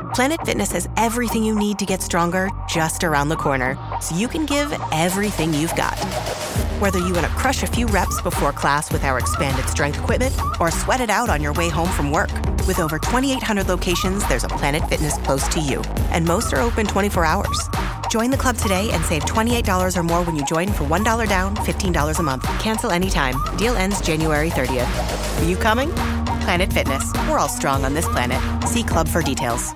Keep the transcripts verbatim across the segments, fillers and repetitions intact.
Planet Fitness has everything you need to get stronger just around the corner, so you can give everything you've got. Whether you want to crush a few reps before class with our expanded strength equipment or sweat it out on your way home from work. With over twenty-eight hundred locations, there's a Planet Fitness close to you, and most are open twenty-four hours. Join the club today and save twenty-eight dollars or more when you join for one dollar down, fifteen dollars a month. Cancel anytime. Deal ends January thirtieth. Are you coming? Planet Fitness. We're all strong on this planet. See club for details.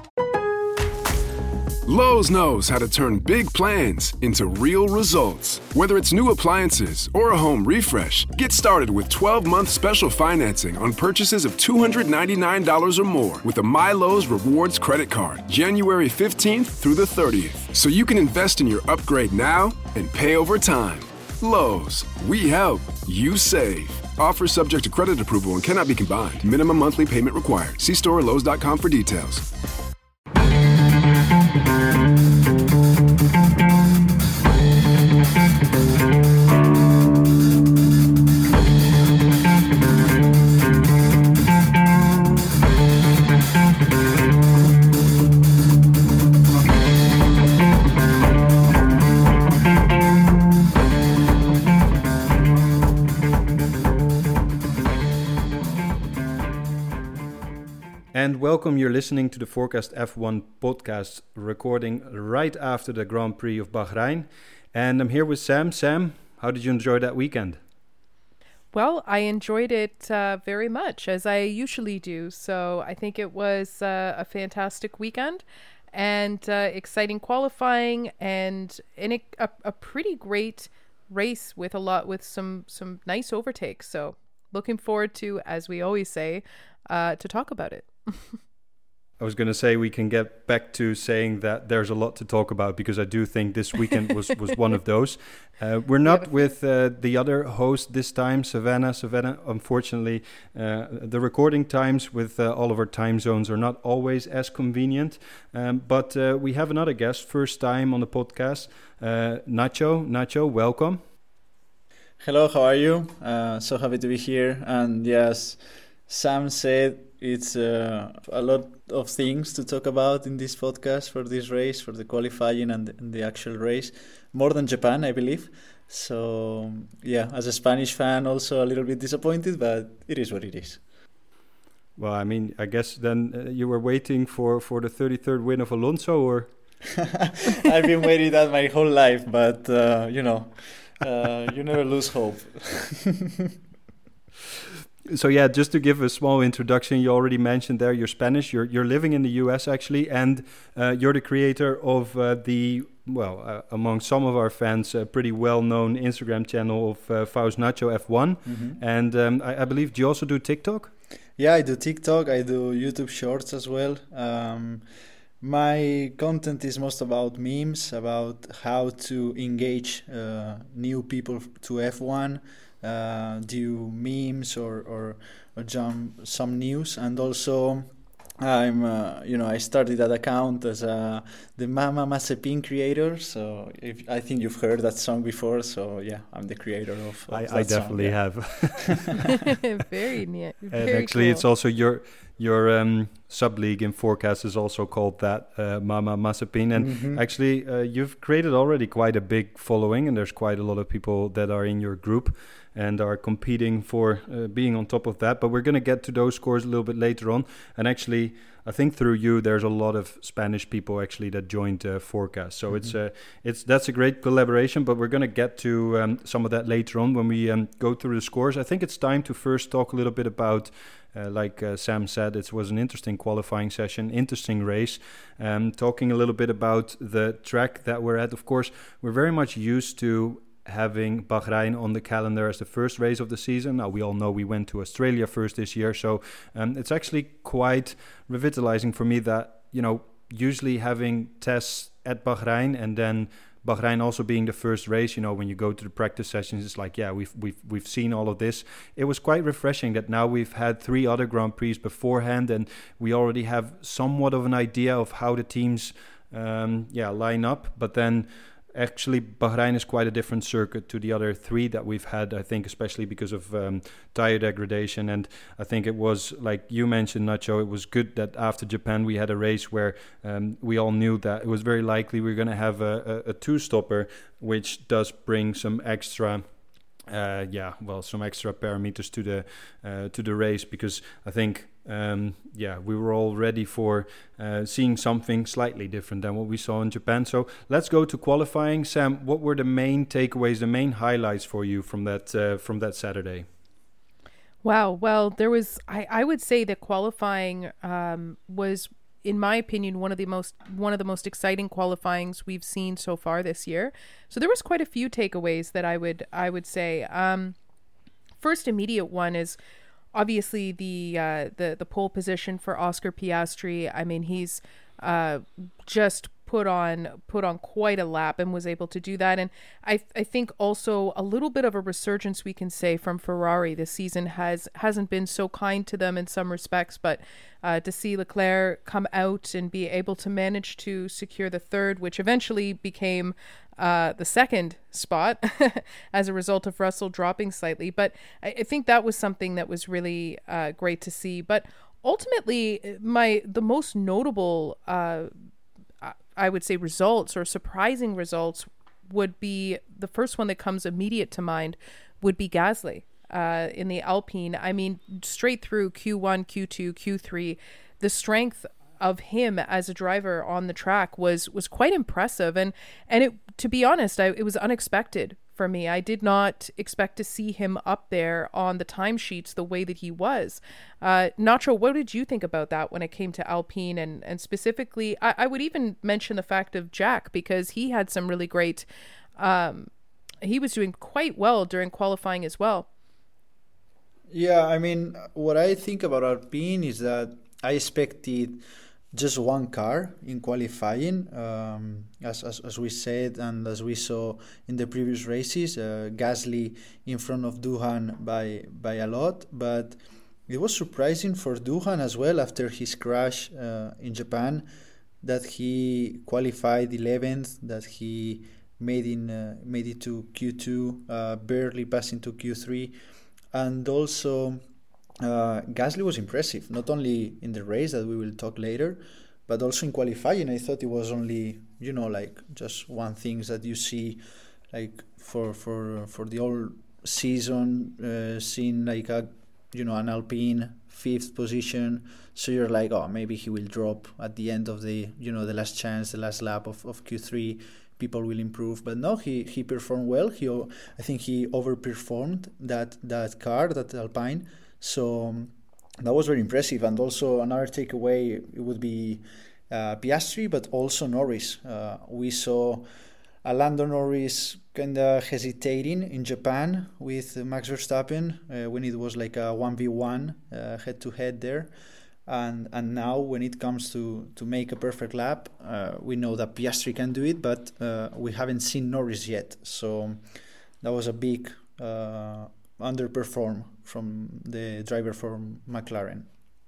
Lowe's knows how to turn big plans into real results. Whether it's new appliances or a home refresh, get started with twelve-month special financing on purchases of two hundred ninety-nine dollars or more with a MyLowe's Rewards credit card, January fifteenth through the thirtieth. So you can invest in your upgrade now and pay over time. Lowe's, we help, you save. Offer subject to credit approval and cannot be combined. Minimum monthly payment required. See store or lowes dot com for details. And welcome, you're listening to the Forecast F one podcast, recording right after the Grand Prix of Bahrain. And I'm here with Sam. Sam, how did you enjoy that weekend? Well, I enjoyed it uh, very much, as I usually do. So I think it was uh, a fantastic weekend and uh, exciting qualifying and, and a, a, a pretty great race with a lot, with some, some nice overtakes. So looking forward to, as we always say, uh, to talk about it. I was going to say we can get back to saying that there's a lot to talk about, because I do think this weekend was, was one of those. Uh, we're not with uh, the other host this time, Savannah. Savannah, unfortunately, uh, the recording times with uh, all of our time zones are not always as convenient. Um, but uh, we have another guest, first time on the podcast, uh, Nacho. Nacho, welcome. Hello, how are you? Uh, so happy to be here. And yes, Sam said it's uh, a lot of things to talk about in this podcast for this race, for the qualifying and the, and the actual race, more than Japan, I believe. So, yeah, as a Spanish fan, also a little bit disappointed, but it is what it is. Well, I mean, I guess then uh, you were waiting for, for the thirty-third win of Alonso, or? I've been waiting that my whole life, but, uh, you know, uh, you never lose hope. So yeah, just to give a small introduction, you already mentioned there you're Spanish. You're you're living in the U S actually, and uh, you're the creator of uh, the well, uh, among some of our fans, a pretty well-known Instagram channel of uh, Faust Nacho F one. Mm-hmm. And um, I, I believe do you also do TikTok? Yeah, I do TikTok. I do YouTube Shorts as well. Um, my content is most about memes, about how to engage uh, new people to F one. Uh, do memes or, or, or jump some news, and also I'm uh, you know I started that account as uh, the Mama Mazepin creator. So if, I think you've heard that song before. So yeah, I'm the creator of. of I, that I definitely song, yeah. have. Very neat. And Very actually, cool. it's also your your um, sub league in Forecast is also called that uh, Mama Mazepin. And Mm-hmm. actually, uh, you've created already quite a big following, and there's quite a lot of people that are in your group and are competing for uh, being on top of that. But we're going to get to those scores a little bit later on. And actually, I think through you, there's a lot of Spanish people actually that joined uh, Forecast. So mm-hmm. it's uh, it's that's a great collaboration. But we're going to get to um, some of that later on when we um, go through the scores. I think it's time to first talk a little bit about, uh, like uh, Sam said, it was an interesting qualifying session, interesting race. Um, talking a little bit about the track that we're at. Of course, we're very much used to having Bahrain on the calendar as the first race of the season. Now, we all know we went to Australia first this year, so um, it's actually quite revitalizing for me that, you know, usually having tests at Bahrain and then Bahrain also being the first race, you know, when you go to the practice sessions, it's like, yeah, we've we've we've seen all of this. It was quite refreshing that now we've had three other Grand Prix beforehand and we already have somewhat of an idea of how the teams, um, yeah, line up. But then actually Bahrain is quite a different circuit to the other three that we've had, I think, especially because of um, tire degradation. And I think it was, like you mentioned, Nacho, it was good that after Japan we had a race where um, we all knew that it was very likely we were going to have a, a, a two-stopper, which does bring some extra uh, yeah, well, some extra parameters to the uh, to the race, because I think Um, yeah, we were all ready for uh, seeing something slightly different than what we saw in Japan. So let's go to qualifying. Sam, what were the main takeaways, the main highlights for you from that uh, from that Saturday? Wow. Well, there was, I, I would say that qualifying um, was, in my opinion, one of the most one of the most exciting qualifyings we've seen so far this year. So there was quite a few takeaways that I would I would say. Um, first immediate one is obviously the uh, the the pole position for Oscar Piastri. I mean, he's uh, just put on put on quite a lap and was able to do that. And I I think also a little bit of a resurgence, we can say, from Ferrari. This season has hasn't been so kind to them in some respects, but uh, to see Leclerc come out and be able to manage to secure the third, which eventually became uh, the second spot as a result of Russell dropping slightly. But I, I think that was something that was really uh, great to see. But ultimately, my the most notable uh, I would say results, or surprising results, would be the first one that comes immediate to mind would be Gasly uh, in the Alpine. I mean, straight through Q one, Q two, Q three, the strength of him as a driver on the track was was quite impressive. And and it, to be honest, I, it was unexpected for me. I did not expect to see him up there on the timesheets the way that he was. Uh, Nacho, what did you think about that when it came to Alpine? And, and specifically, I, I would even mention the fact of Jack, because he had some really great, um, he was doing quite well during qualifying as well. Yeah, I mean, what I think about Alpine is that I expected just one car in qualifying, um, as, as as we said and as we saw in the previous races. uh, Gasly in front of Doohan by by a lot, but it was surprising for Doohan as well after his crash uh, in Japan, that he qualified eleventh, that he made in uh, made it to Q two, uh, barely passing to Q three, and also Uh, Gasly was impressive, not only in the race that we will talk later, but also in qualifying. I thought it was only, you know, like just one thing that you see, like for for for the whole season, uh, seeing like a, you know, an Alpine fifth position. So you're like, oh, maybe he will drop at the end of the, you know, the last chance, the last lap of, of Q three. People will improve, but no, he he performed well. He, I think he overperformed that that car, that Alpine. So um, that was very impressive. And also another takeaway, it would be uh, Piastri, but also Norris. Uh, we saw a Lando Norris kind of hesitating in Japan with Max Verstappen uh, when it was like a one v one uh, head-to-head there. And and now when it comes to, to make a perfect lap, uh, we know that Piastri can do it, but uh, we haven't seen Norris yet. So that was a big uh, underperform from the driver from McLaren.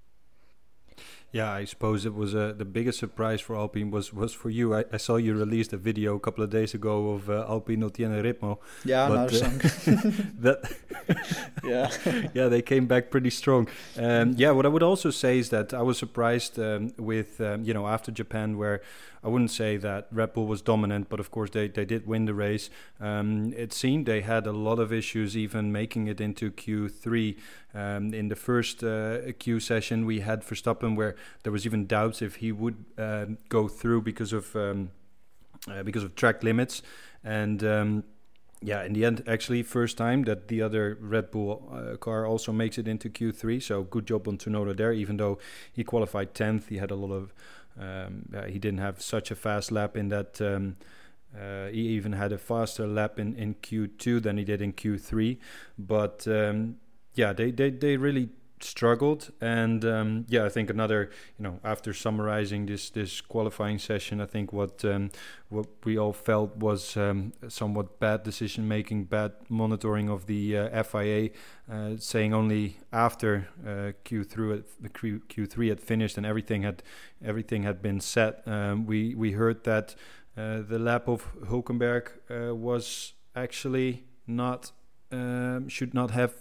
Yeah, I suppose it was uh, the biggest surprise for Alpine was, was for you. I, I saw you released a video a couple of days ago of uh, Alpine no tiene ritmo. Yeah, but, another uh, song. that yeah, yeah, they came back pretty strong. Um, yeah, what I would also say is that I was surprised um, with um, you know, after Japan, where I wouldn't say that Red Bull was dominant, but of course they, they did win the race. Um, it seemed they had a lot of issues even making it into Q three. Um, in the first uh, Q session, we had Verstappen where there was even doubts if he would uh, go through because of um, uh, because of track limits. And um, yeah, in the end, actually, first time that the other Red Bull uh, car also makes it into Q three. So good job on Tsunoda there, even though he qualified tenth. He had a lot of Um, uh, he didn't have such a fast lap in that. Um, uh, he even had a faster lap in, in Q two than he did in Q three. But um, yeah, they, they, they really struggled. And um, yeah, I think another, you know, after summarizing this this qualifying session, I think what um, what we all felt was um, somewhat bad decision making, bad monitoring of the uh, F I A, uh, saying only after uh, Q three the Q three had finished and everything had everything had been set. Um, we we heard that uh, the lap of Hülkenberg uh, was actually not um, should not have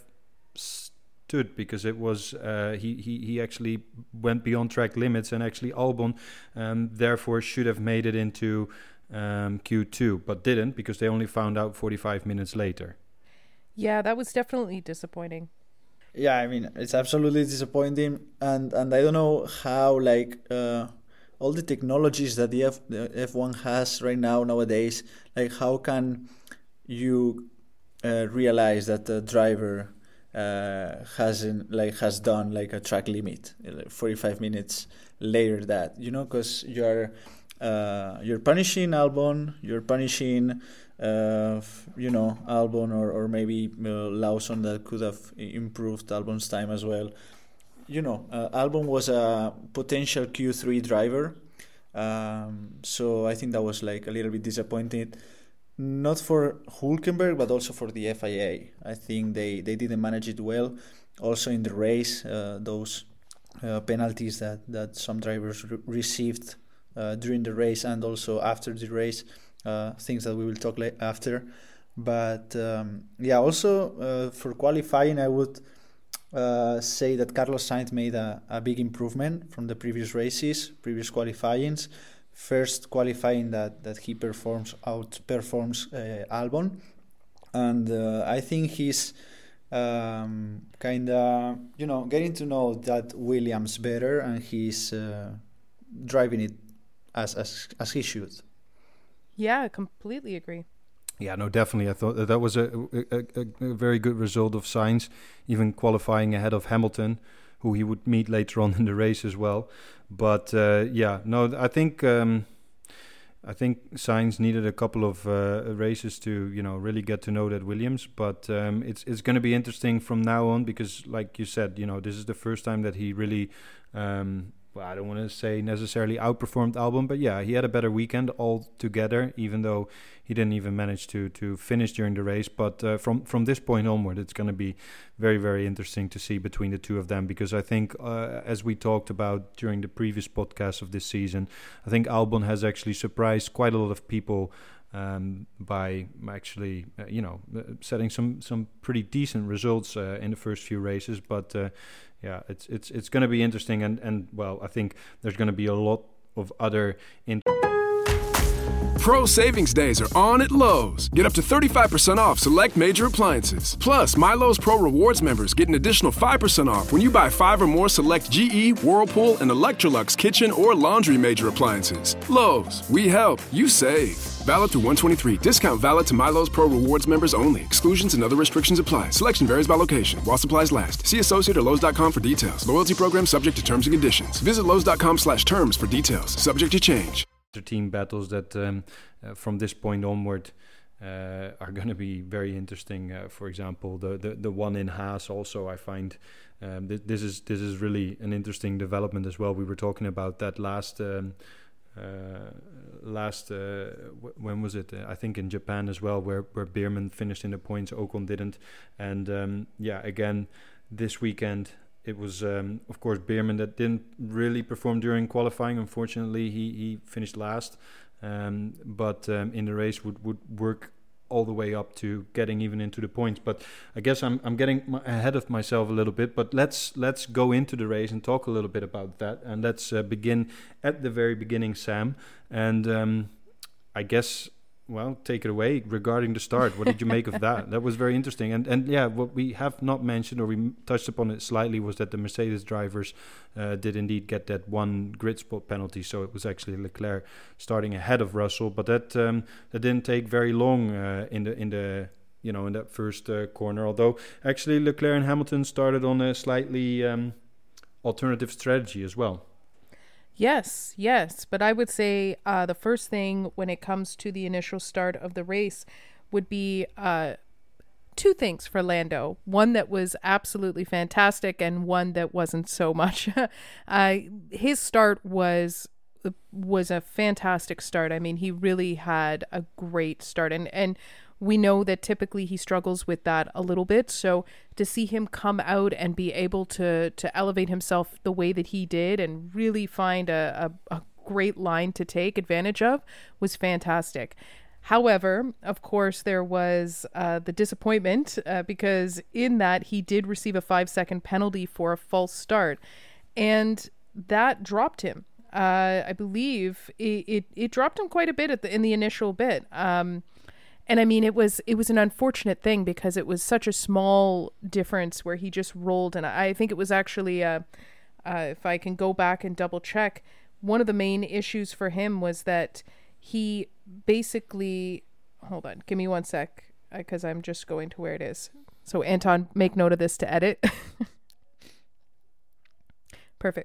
stood, because it was uh, he, he he actually went beyond track limits, and actually Albon um, therefore should have made it into um, Q two, but didn't, because they only found out forty-five minutes later. Yeah, that was definitely disappointing. Yeah, I mean, it's absolutely disappointing, and and I don't know how, like, uh, all the technologies that the, F, the F one has right now nowadays, like, how can you uh, realize that the driver uh, hasn't like has done like a track limit like forty-five minutes later, that, you know, because you're uh, you're punishing Albon, you're punishing. Uh, you know, Albon or, or maybe uh, Lawson, that could have improved Albon's time as well. You know, uh, Albon was a potential Q three driver. Um, so I think that was like a little bit disappointing. Not for Hülkenberg, but also for the F I A. I think they, they didn't manage it well. Also in the race, uh, those uh, penalties that, that some drivers re- received uh, during the race and also after the race. Uh, things that we will talk like after, but um, yeah. Also uh, for qualifying, I would uh, say that Carlos Sainz made a, a big improvement from the previous races, previous qualifyings. First qualifying that that he performs outperforms uh, Albon, and uh, I think he's um, kind of you know getting to know that Williams better, and he's uh, driving it as as as he should. Yeah, completely agree. Yeah, no, definitely. I thought that, that was a, a, a, a very good result of Sainz, even qualifying ahead of Hamilton, who he would meet later on in the race as well. But uh, yeah, no, I think um, I think Sainz needed a couple of uh, races to, you know, really get to know that Williams. But um, it's it's going to be interesting from now on, because, like you said, you know, this is the first time that he really. Um, Well, I don't want to say necessarily outperformed Albon, but yeah, he had a better weekend altogether, even though he didn't even manage to to finish during the race. But uh, from, from this point onward, it's going to be very, very interesting to see between the two of them, because I think, uh, as we talked about during the previous podcast of this season, I think Albon has actually surprised quite a lot of people um, by actually, uh, you know, setting some, some pretty decent results uh, in the first few races. But uh, yeah, it's it's it's going to be interesting, and, and well, I think there's going to be a lot of other. In- Pro Savings Days are on at Lowe's. Get up to thirty-five percent off select major appliances. Plus, My Lowe's Pro Rewards members get an additional five percent off when you buy five or more select G E, Whirlpool, and Electrolux kitchen or laundry major appliances. Lowe's, we help, you save. Valid through one twenty-three. Discount valid to My Lowe's Pro Rewards members only. Exclusions and other restrictions apply. Selection varies by location. While supplies last. See Associate or Lowe's dot com for details. Loyalty program subject to terms and conditions. Visit Lowe's dot com slash terms for details. Subject to change. Team battles that um, uh, from this point onward uh, are going to be very interesting. Uh, for example, the, the the one in Haas also, I find um, th- this is this is really an interesting development as well. We were talking about that last um, uh, last uh, w- when was it? Uh, I think in Japan as well, where where Beerman finished in the points, Ocon didn't, and um, yeah, again this weekend. It was, um, of course, Beerman that didn't really perform during qualifying. Unfortunately, he, he finished last. Um, but um, in the race would, would work all the way up to getting even into the points. But I guess I'm I'm getting my, ahead of myself a little bit. But let's let's go into the race and talk a little bit about that. And let's uh, begin at the very beginning, Sam. And um, I guess... Well, take it away regarding the start. What did you make of that? That was very interesting. And and yeah, what we have not mentioned, or we touched upon it slightly, was that the Mercedes drivers uh, did indeed get that one grid spot penalty. So it was actually Leclerc starting ahead of Russell, but that um, that didn't take very long uh, in the in the you know in that first uh, corner. Although actually Leclerc and Hamilton started on a slightly um, alternative strategy as well. Yes, yes. But I would say uh, the first thing when it comes to the initial start of the race would be uh, two things for Lando. One that was absolutely fantastic and one that wasn't so much. uh, his start was was a fantastic start. I mean, he really had a great start. And, and we know that typically he struggles with that a little bit. So to see him come out and be able to to elevate himself the way that he did and really find a, a, a great line to take advantage of, was fantastic. However, of course, there was uh, the disappointment uh, because in that he did receive a five-second penalty for a false start, and that dropped him. Uh, I believe it, it, it dropped him quite a bit at the, in the initial bit. Um, and I mean, it was it was an unfortunate thing because it was such a small difference where he just rolled. And I think it was actually, uh, uh, if I can go back and double check, one of the main issues for him was that he basically, hold on, give me one sec, because I'm just going to where it is. So Anton, make note of this to edit. Perfect.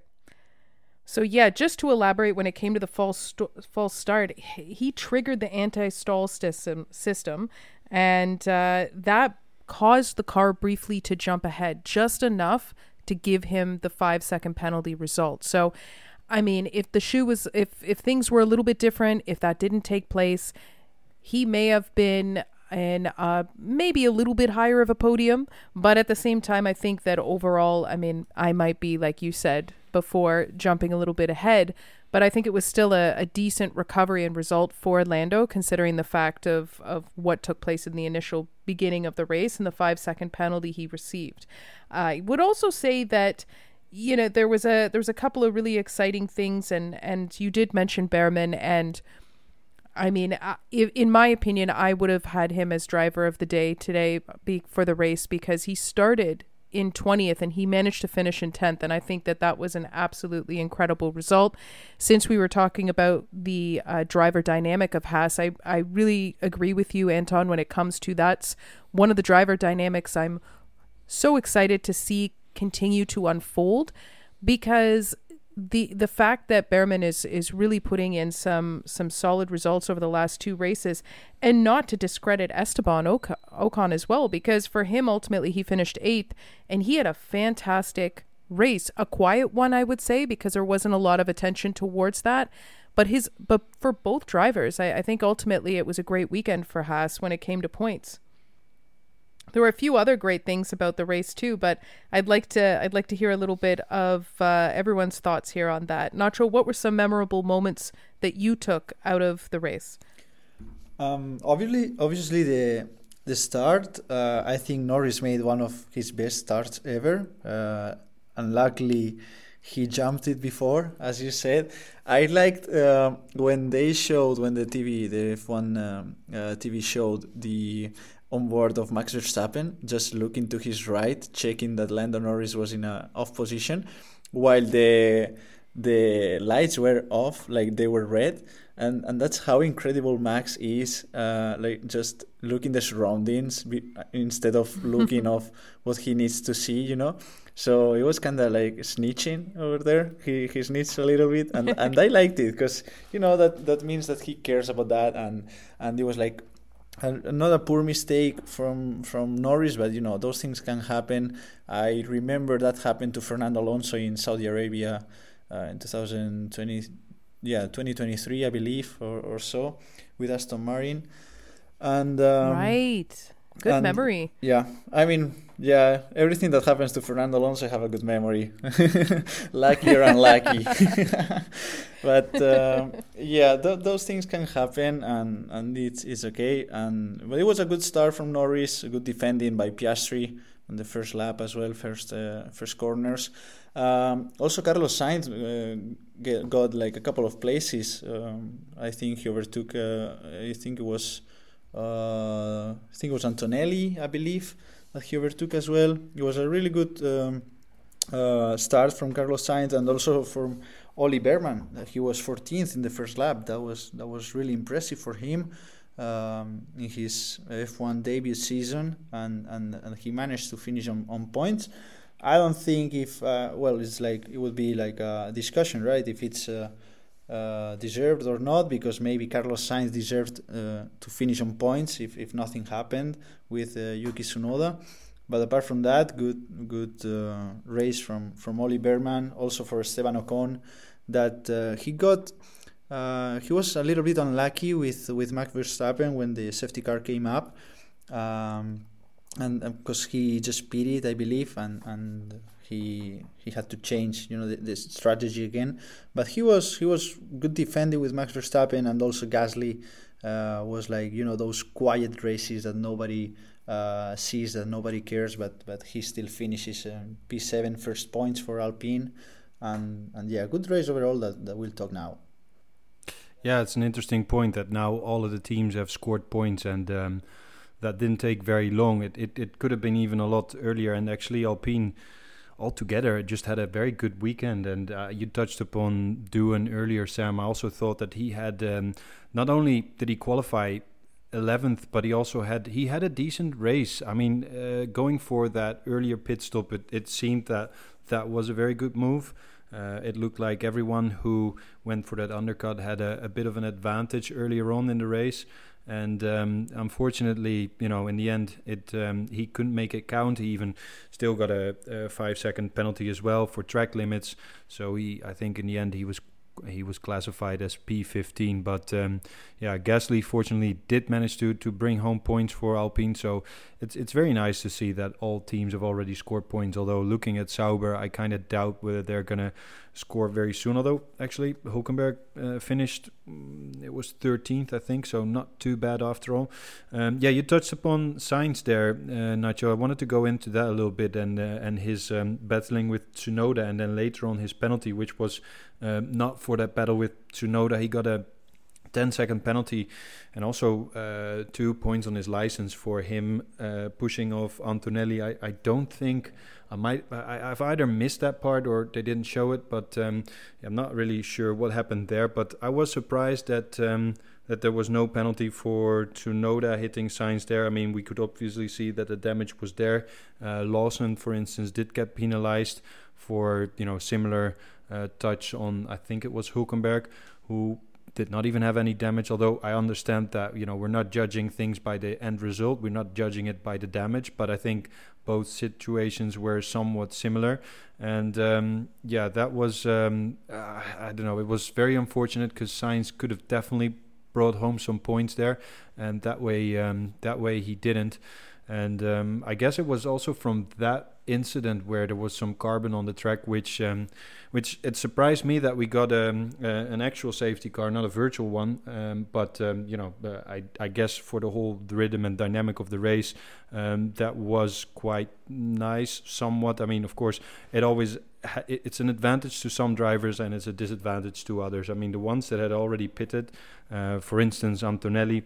So yeah, just to elaborate, when it came to the false st- false start, he triggered the anti-stall system, system and uh, that caused the car briefly to jump ahead, just enough to give him the five-second penalty result. So I mean, if the shoe was, if, if things were a little bit different, if that didn't take place, he may have been in uh, maybe a little bit higher of a podium. But at the same time, I think that overall, I mean, I might be, like you said before, jumping a little bit ahead. But I think it was still a, a decent recovery and result for Lando, considering the fact of, of what took place in the initial beginning of the race and the five-second penalty he received. I would also say that, you know, there was a there was a couple of really exciting things, and and you did mention Behrman, and I mean, uh, in my opinion, I would have had him as driver of the day today be, for the race, because he started in twentieth and he managed to finish in tenth, and I think that that was an absolutely incredible result. Since we were talking about the uh, driver dynamic of Haas, I I really agree with you, Anton, when it comes to that's one of the driver dynamics I'm so excited to see continue to unfold, because the the fact that Behrman is is really putting in some some solid results over the last two races, and not to discredit Esteban Ocon, Ocon as well, because for him ultimately he finished eighth and he had a fantastic race, a quiet one I would say, because there wasn't a lot of attention towards that, but his but for both drivers I, I think ultimately it was a great weekend for Haas when it came to points. There were a few other great things about the race too, but I'd like to I'd like to hear a little bit of uh, everyone's thoughts here on that. Nacho, what were some memorable moments that you took out of the race? Um, obviously, obviously the the start. Uh, I think Norris made one of his best starts ever. Uh, and luckily, he jumped it before, as you said. I liked uh, when they showed when the T V, the F one um, uh, T V showed the on board of Max Verstappen, just looking to his right, checking that Lando Norris was in a off position, while the the lights were off, like they were red, and and that's how incredible Max is, uh, like just looking the surroundings be, instead of looking off what he needs to see, you know. So it was kind of like snitching over there. He he snitched a little bit, and and I liked it because you know that that means that he cares about that, and and it was like. Another poor mistake from from Norris, but you know those things can happen. I remember that happened to Fernando Alonso in Saudi Arabia uh, in twenty twenty, yeah, twenty twenty-three, I believe, or, or so, with Aston Martin. And um, right, good and, memory. Yeah, I mean, yeah, everything that happens to Fernando Alonso, I have a good memory. Lucky or unlucky. But uh, yeah, th- those things can happen, and, and it's it's okay. And but it was a good start from Norris, a good defending by Piastri on the first lap as well, first uh, first corners. Um, also, Carlos Sainz uh, get, got like a couple of places. Um, I think he overtook. Uh, I think it was. Uh, I think it was Antonelli, I believe, that he overtook as well. It was a really good um, uh, start from Carlos Sainz, and also from Ollie Behrman. He was fourteenth in the first lap. That was that was really impressive for him um, in his F one debut season, and, and, and he managed to finish on, on points. I don't think if uh, well, it's like it would be like a discussion, right? If it's uh, uh, deserved or not, because maybe Carlos Sainz deserved uh, to finish on points if, if nothing happened with uh, Yuki Tsunoda. But apart from that, good good uh, race from, from Ollie Behrman, also for Esteban Ocon, that uh, he got, uh, he was a little bit unlucky with, with Max Verstappen when the safety car came up, um, and because he just pitted, I believe, and, and he he had to change, you know, the, the strategy again. But he was he was good defending with Max Verstappen, and also Gasly uh, was like, you know, those quiet races that nobody uh, sees, that nobody cares, but but he still finishes uh, P seven, first points for Alpine, and and yeah, good race overall that, that we'll talk now. Yeah, it's an interesting point that now all of the teams have scored points, and um, that didn't take very long. It, it it could have been even a lot earlier, and actually Alpine altogether just had a very good weekend. And uh, you touched upon Doohan earlier, Sam. I also thought that he had um, not only did he qualify eleventh, but he also had he had a decent race. I mean, uh, going for that earlier pit stop, it, it seemed that that was a very good move. Uh, it looked like everyone who went for that undercut had a, a bit of an advantage earlier on in the race. And um, unfortunately, you know, in the end, it um, he couldn't make it count. He even still got a, a five-second penalty as well for track limits. So he, I think, in the end, he was he was classified as P fifteen. But um, yeah, Gasly fortunately did manage to to bring home points for Alpine. So it's it's very nice to see that all teams have already scored points. Although looking at Sauber, I kind of doubt whether they're gonna score very soon. Although actually Hülkenberg uh, finished, it was thirteenth, I think, so not too bad after all. Um, yeah, you touched upon Sainz there, uh, Nacho. I wanted to go into that a little bit, and uh, and his um, battling with Tsunoda, and then later on his penalty, which was uh, not for that battle with Tsunoda. He got a ten second penalty, and also uh, two points on his license for him uh, pushing off Antonelli. I, I don't think I might I, I've either missed that part or they didn't show it, but um, I'm not really sure what happened there. But I was surprised that um, that there was no penalty for Tsunoda hitting Sainz there. I mean, we could obviously see that the damage was there. Uh, Lawson, for instance, did get penalized for, you know, similar uh, touch on, I think it was Hülkenberg, who did not even have any damage. Although I understand that, you know, we're not judging things by the end result, we're not judging it by the damage, but I think both situations were somewhat similar. And um, yeah, that was um, uh, I don't know, it was very unfortunate, because Sainz could have definitely brought home some points there, and that way um, that way he didn't. And um, I guess it was also from that incident where there was some carbon on the track, which um, which it surprised me that we got um, uh, an actual safety car, not a virtual one. Um, but um, you know, uh, I, I guess for the whole rhythm and dynamic of the race, um, that was quite nice, somewhat. I mean, of course, it always ha- it's an advantage to some drivers and it's a disadvantage to others. I mean, the ones that had already pitted, uh, for instance, Antonelli.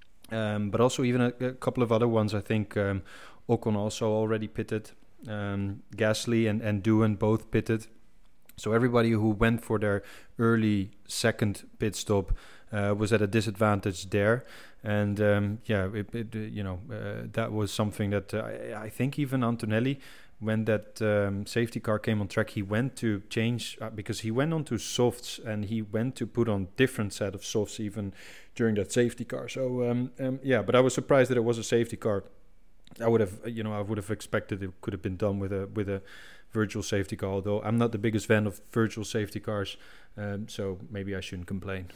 Um, but also even a, a couple of other ones. I think um, Ocon also already pitted. Um, Gasly and, and Doohan both pitted. So everybody who went for their early second pit stop uh, was at a disadvantage there. And um, yeah, it, it, you know, uh, that was something that uh, I, I think even Antonelli, when that um, safety car came on track, he went to change uh, because he went on to softs and he went to put on different set of softs even during that safety car. So um, um, yeah, but I was surprised that it was a safety car. I would have, you know, I would have expected it could have been done with a with a virtual safety car. Although I'm not the biggest fan of virtual safety cars, um, so maybe I shouldn't complain.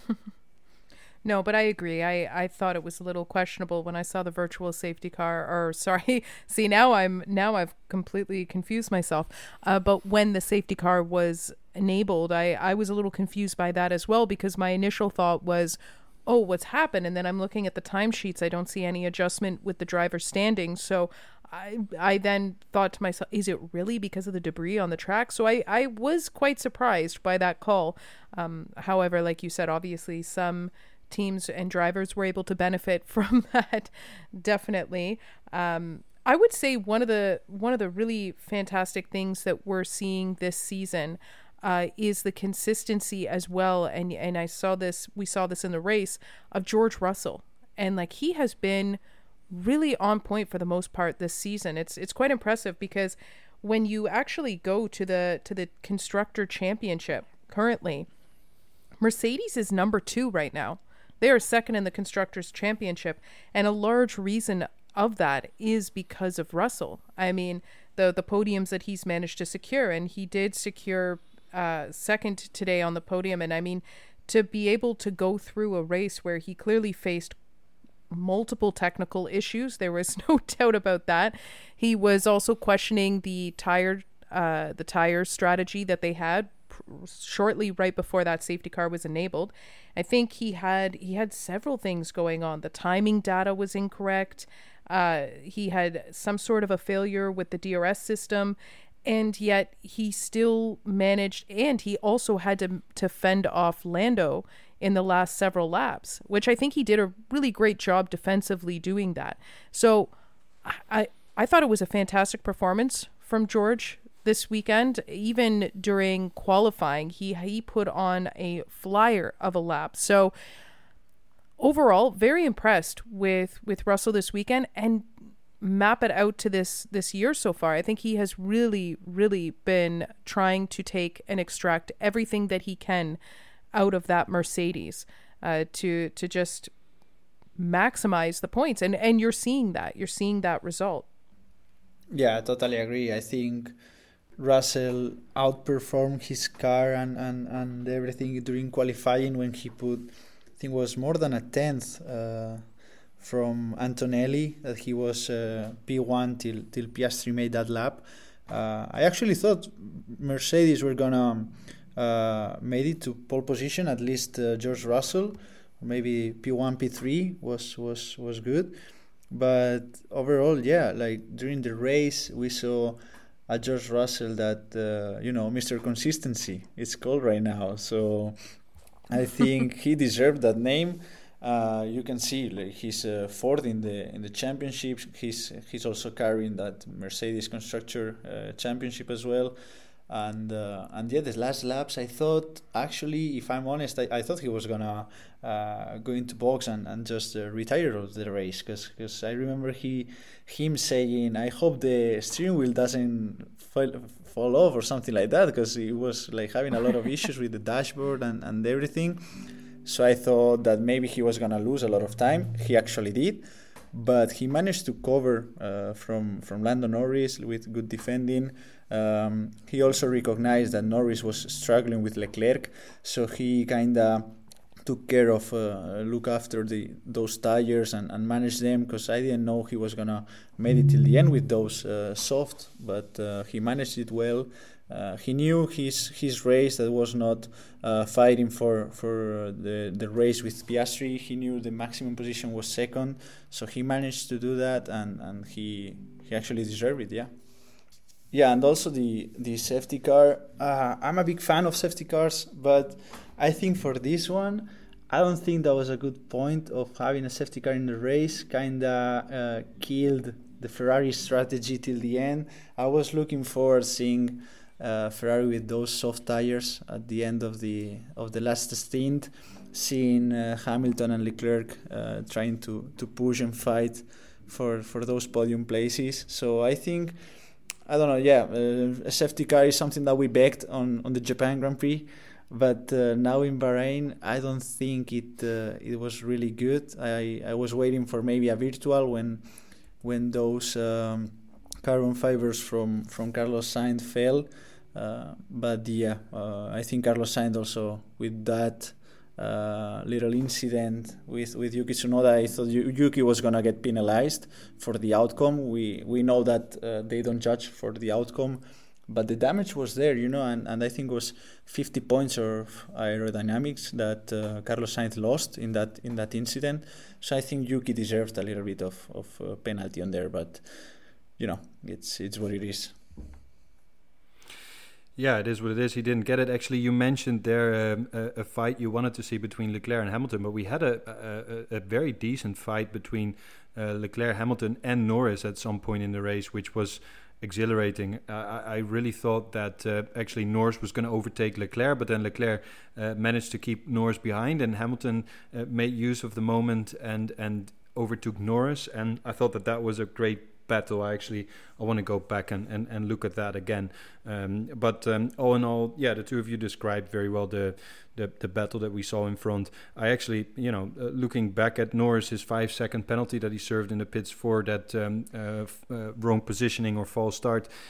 No, but I agree. I, I thought it was a little questionable when I saw the virtual safety car. Or sorry, see now I'm now I've completely confused myself. Uh, but when the safety car was enabled, I, I was a little confused by that as well, because my initial thought was, oh, what's happened? And then I'm looking at the timesheets. I don't see any adjustment with the driver standing. So I I then thought to myself, is it really because of the debris on the track? So I, I was quite surprised by that call. Um, however, like you said, obviously some teams and drivers were able to benefit from that. Definitely. Um, I would say one of the one of the really fantastic things that we're seeing this season uh, is the consistency as well. And and I saw this, we saw this in the race of George Russell, and like he has been really on point for the most part this season. It's it's quite impressive, because when you actually go to the to the Constructor Championship currently, Mercedes is number two right now. They are second in the Constructors' Championship, and a large reason of that is because of Russell. I mean, the the podiums that he's managed to secure, and he did secure uh, second today on the podium. And I mean, to be able to go through a race where he clearly faced multiple technical issues, there was no doubt about that. He was also questioning the tire uh, the tire strategy that they had pr- shortly right before that safety car was enabled. I think he had he had several things going on. The timing data was incorrect. Uh, he had some sort of a failure with the D R S system, and yet he still managed, and he also had to to fend off Lando in the last several laps, which I think he did a really great job defensively doing that. So I I thought it was a fantastic performance from George this weekend. Even during qualifying, he he put on a flyer of a lap. So overall, very impressed with, with Russell this weekend, and map it out to this this year so far. I think he has really, really been trying to take and extract everything that he can out of that Mercedes uh, to to just maximize the points. And, and you're seeing that. You're seeing that result. Yeah, I totally agree. I think Russell outperformed his car and, and, and everything during qualifying when he put, I think it was more than a tenth uh, from Antonelli, that he was uh, P one till, till Piastri made that lap. Uh, I actually thought Mercedes were going to uh, made it to pole position, at least uh, George Russell. Maybe P one, P three was, was, was good. But overall, yeah, like during the race, we saw a George Russell that, uh, you know, Mister Consistency, it's called right now. So I think he deserved that name. Uh, you can see like he's uh, fourth in the in the championship. He's he's also carrying that Mercedes Constructor uh, Championship as well. And uh, and yeah, the last laps, I thought, actually, if I'm honest, I, I thought he was gonna uh, go into box and, and just uh, retire of the race, because I remember he him saying, I hope the steering wheel doesn't fall, fall off or something like that, because he was like having a lot of issues with the dashboard and, and everything. So I thought that maybe he was gonna lose a lot of time. He actually did, but he managed to cover uh, from from Lando Norris with good defending. Um, he also recognized that Norris was struggling with Leclerc, so he kind of took care of uh, look after the those tires and, and manage them, because I didn't know he was gonna make it till the end with those uh, soft, but uh, he managed it well. Uh, he knew his his race that was not uh, fighting for for the the race with Piastri. He knew the maximum position was second, so he managed to do that, and, and he he actually deserved it. Yeah. Yeah, and also the, the safety car. Uh, I'm a big fan of safety cars, but I think for this one, I don't think that was a good point of having a safety car in the race. Kinda uh, killed the Ferrari strategy till the end. I was looking forward seeing uh, Ferrari with those soft tires at the end of the of the last stint, seeing uh, Hamilton and Leclerc uh, trying to, to push and fight for for those podium places. So I think. I don't know, yeah, uh, a safety car is something that we begged on, on the Japan Grand Prix, but uh, now in Bahrain, I don't think it uh, it was really good. I, I was waiting for maybe a virtual when when those um, carbon fibers from, from Carlos Sainz fell, uh, but yeah, uh, I think Carlos Sainz also with that Uh, little incident with, with Yuki Tsunoda, I thought Yuki was gonna get penalized for the outcome. We we know that uh, they don't judge for the outcome, but the damage was there, you know, and, and I think it was fifty points of aerodynamics that uh, Carlos Sainz lost in that in that incident. So I think Yuki deserved a little bit of of uh, penalty on there, but you know, it's it's what it is. Yeah, it is what it is. He didn't get it. Actually, you mentioned there um, a, a fight you wanted to see between Leclerc and Hamilton, but we had a a, a very decent fight between uh, Leclerc, Hamilton, and Norris at some point in the race, which was exhilarating. Uh, I, I really thought that uh, actually Norris was going to overtake Leclerc, but then Leclerc uh, managed to keep Norris behind, and Hamilton uh, made use of the moment and and overtook Norris. And I thought that that was a great battle. I actually I want to go back and, and, and look at that again. Um, but um, all in all, yeah, the two of you described very well the, the the battle that we saw in front. I actually, you know, uh, looking back at Norris, his five second penalty that he served in the pits for that um, uh, f- uh, wrong positioning or false start,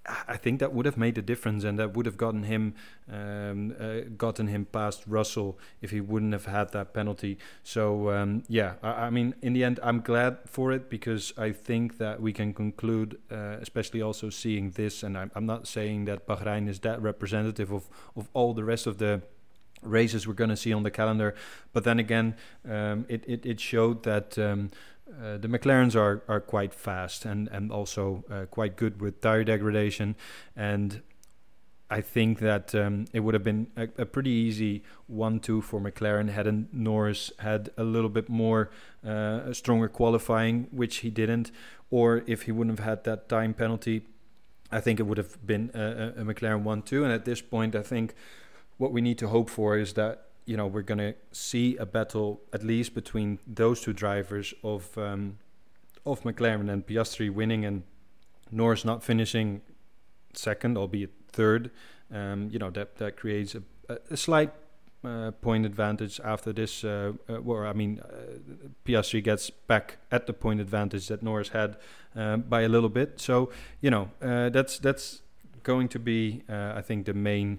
I think that would have made a difference, and that would have gotten him um, uh, gotten him past Russell if he wouldn't have had that penalty. So um, yeah, I, I mean, in the end, I'm glad for it, because I think that we can conclude, uh, especially also seeing this, and I'm, I'm not saying that Bahrain is that representative of, of all the rest of the races we're going to see on the calendar, but then again, um, it, it, it showed that um, Uh, the McLarens are, are quite fast and, and also uh, quite good with tire degradation, and I think that um, it would have been a, a pretty easy one two for McLaren had Norris had a little bit more uh, a stronger qualifying, which he didn't, or if he wouldn't have had that time penalty, I think it would have been a, a McLaren one two. And at this point, I think what we need to hope for is that, you know, we're going to see a battle at least between those two drivers of um, of McLaren, and Piastri winning and Norris not finishing second, albeit third. Um, you know, that that creates a, a slight uh, point advantage after this. Uh, uh, where I mean, uh, Piastri gets back at the point advantage that Norris had uh, by a little bit. So you know, uh, that's that's going to be, uh, I think, the main.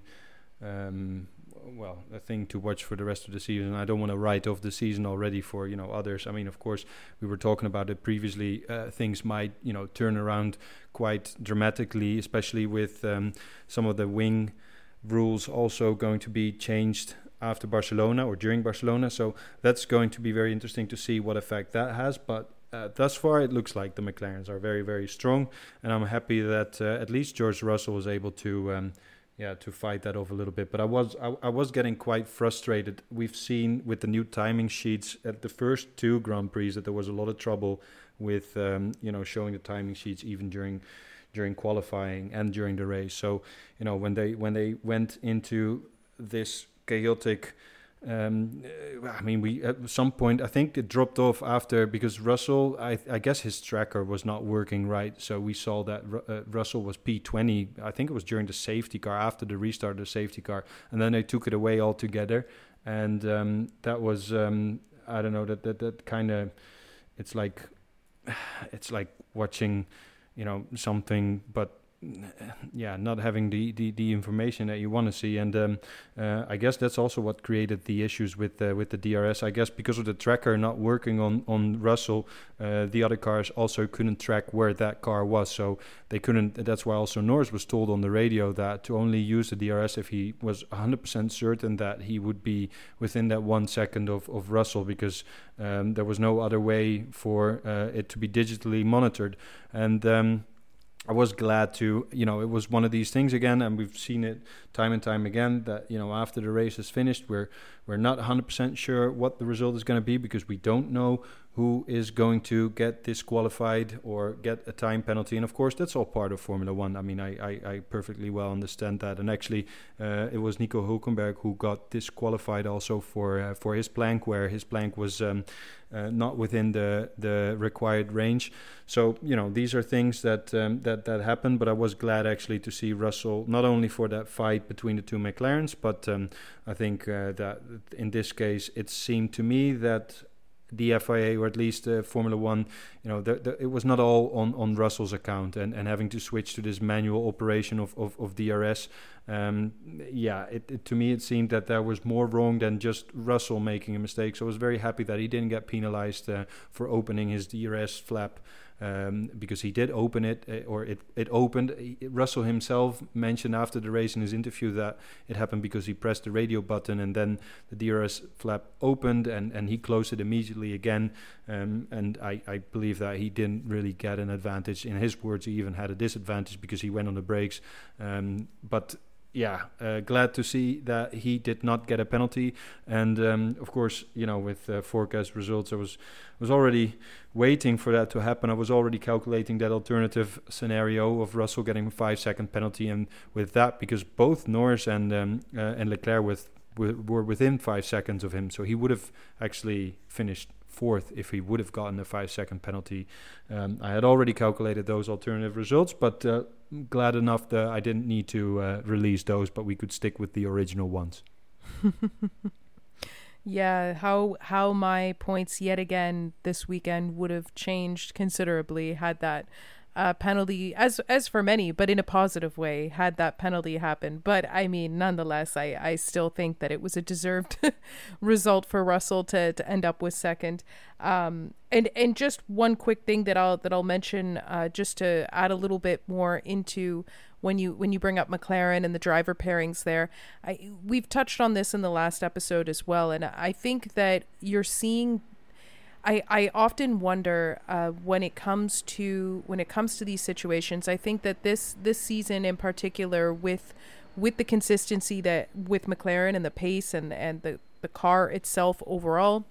Um, well, a thing to watch for the rest of the season. I don't want to write off the season already for, you know, others. I mean, of course, we were talking about it previously. Uh, things might, you know, turn around quite dramatically, especially with um, some of the wing rules also going to be changed after Barcelona or during Barcelona. So that's going to be very interesting to see what effect that has. But uh, thus far, it looks like the McLarens are very, very strong. And I'm happy that uh, at least George Russell was able to... Um, Yeah, to fight that off a little bit. But I was I, I was getting quite frustrated. We've seen with the new timing sheets at the first two Grand Prix that there was a lot of trouble with um, you know, showing the timing sheets even during during qualifying and during the race. So, you know, when they when they went into this chaotic Um, I mean, we at some point, I think it dropped off after, because Russell, I, I guess his tracker was not working right. So we saw that uh, Russell was P twenty. I think it was during the safety car, after the restart of the safety car. And then they took it away altogether. And um, that was, um, I don't know, that, that, that kind of, it's like, it's like watching, you know, something, but yeah, not having the, the, the information that you want to see. And um, uh, I guess that's also what created the issues with uh, with the D R S. I guess because of the tracker not working on, on Russell, uh, the other cars also couldn't track where that car was. So they couldn't, that's why also Norris was told on the radio that to only use the D R S if he was one hundred percent certain that he would be within that one second of, of Russell, because um, there was no other way for uh, it to be digitally monitored. And um, I was glad to, you know, it was one of these things again, and we've seen it time and time again, that, you know, after the race is finished, we're we're not one hundred percent sure what the result is going to be, because we don't know who is going to get disqualified or get a time penalty. And of course, that's all part of Formula One. I mean, I, I, I perfectly well understand that. And actually, uh, it was Nico Hülkenberg who got disqualified also for uh, for his plank, where his plank was um, uh, not within the the required range. So, you know, these are things that um, that that happen. But I was glad actually to see Russell, not only for that fight between the two McLarens, but um, I think uh, that in this case, it seemed to me that the F I A, or at least uh, Formula One, you know, the, the, it was not all on, on Russell's account, and, and having to switch to this manual operation of, of, of D R S. Um, yeah, it, it, to me it seemed that there was more wrong than just Russell making a mistake. So I was very happy that he didn't get penalized uh, for opening his D R S flap. Um, because he did open it, uh, or it, it opened. He, Russell himself mentioned after the race in his interview that it happened because he pressed the radio button and then the D R S flap opened, and, and he closed it immediately again. Um, and I, I believe that he didn't really get an advantage. In his words, he even had a disadvantage because he went on the brakes. Um, but yeah, uh, glad to see that he did not get a penalty. And um, of course, you know, with uh, forecast results, I was was already waiting for that to happen. I was already calculating that alternative scenario of Russell getting a five-second penalty, and with that, because both Norris and um, uh, and Leclerc with, were, were within five seconds of him, so he would have actually finished fourth if he would have gotten a five-second penalty. Um, I had already calculated those alternative results, but uh, glad enough that I didn't need to uh, release those, but we could stick with the original ones. Yeah, how how my points yet again this weekend would have changed considerably had that uh, penalty, as as for many, but in a positive way, had that penalty happen. But I mean, nonetheless, I, I still think that it was a deserved result for Russell to, to end up with second. Um, and and just one quick thing that I'll that I'll mention, uh, just to add a little bit more into when you when you bring up McLaren and the driver pairings there. I, we've touched on this in the last episode as well, and I think that you're seeing. I, I often wonder uh, when it comes to when it comes to these situations. I think that this this season in particular, with with the consistency that with McLaren and the pace and and the, the car itself overall,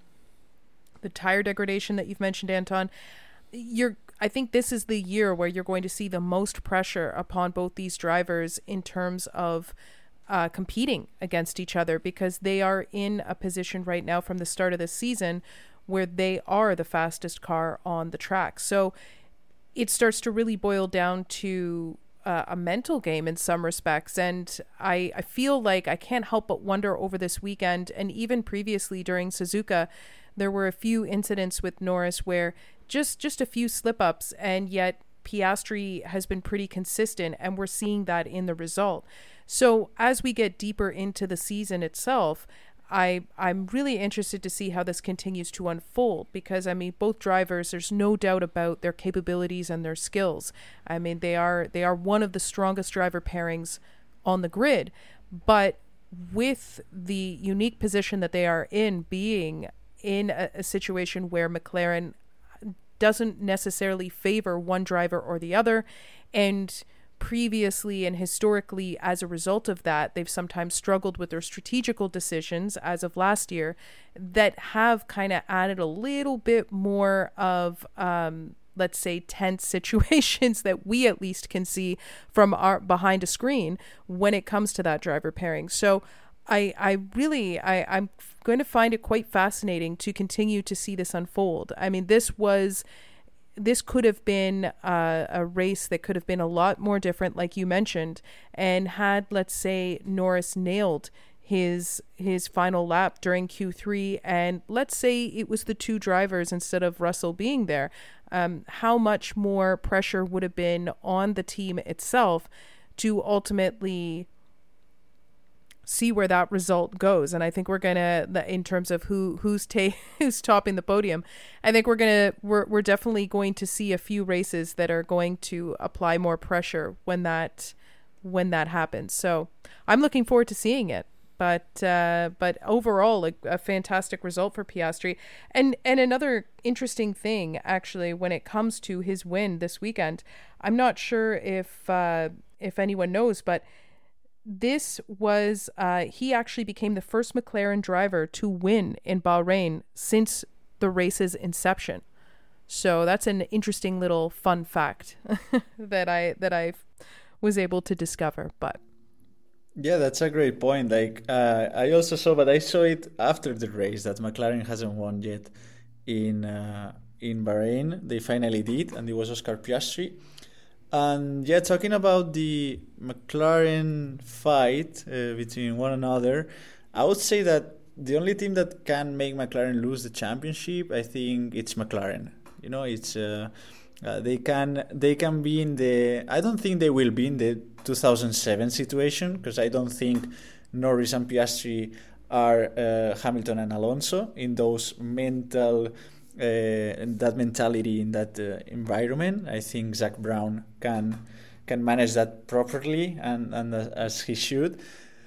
the tire degradation that you've mentioned, Anton, you're I think this is the year where you're going to see the most pressure upon both these drivers in terms of uh, competing against each other, because they are in a position right now from the start of the season where they are the fastest car on the track. So it starts to really boil down to uh, a mental game in some respects. And I, I feel like I can't help but wonder over this weekend, and even previously during Suzuka, there were a few incidents with Norris where just, just a few slip-ups, and yet Piastri has been pretty consistent, and we're seeing that in the result. So as we get deeper into the season itself, I, I'm really interested to see how this continues to unfold, because, I mean, both drivers, there's no doubt about their capabilities and their skills. I mean, they are they are one of the strongest driver pairings on the grid, but with the unique position that they are in, being in a, a situation where McLaren doesn't necessarily favor one driver or the other, and previously and historically, as a result of that, they've sometimes struggled with their strategical decisions, as of last year, that have kind of added a little bit more of, um, let's say, tense situations that we at least can see from our behind a screen when it comes to that driver pairing. So I, I really, I, I'm going to find it quite fascinating to continue to see this unfold. I mean, this was... This could have been uh, a race that could have been a lot more different, like you mentioned, and had, let's say, Norris nailed his his final lap during Q three, and let's say it was the two drivers instead of Russell being there, um, how much more pressure would have been on the team itself to ultimately see where that result goes. And I think we're gonna, in terms of who who's ta- who's topping the podium, I think we're gonna we're we're definitely going to see a few races that are going to apply more pressure when that when that happens. So I'm looking forward to seeing it. But uh, but overall, a, a fantastic result for Piastri. And and another interesting thing, actually, when it comes to his win this weekend, I'm not sure if uh, if anyone knows, but this was, uh, he actually became the first McLaren driver to win in Bahrain since the race's inception. So that's an interesting little fun fact that I that I was able to discover. But yeah, that's a great point. Like uh, I also saw, but I saw it after the race, that McLaren hasn't won yet in uh, in Bahrain. They finally did, and it was Oscar Piastri. And yeah, talking about the McLaren fight uh, between one another, I would say that the only team that can make McLaren lose the championship, I think it's McLaren. You know, it's uh, uh, they can they can be in the. I don't think they will be in the two thousand seven situation, because I don't think Norris and Piastri are uh, Hamilton and Alonso in those mental. Uh, that mentality in that uh, environment. I think Zak Brown can can manage that properly and, and as, as he should.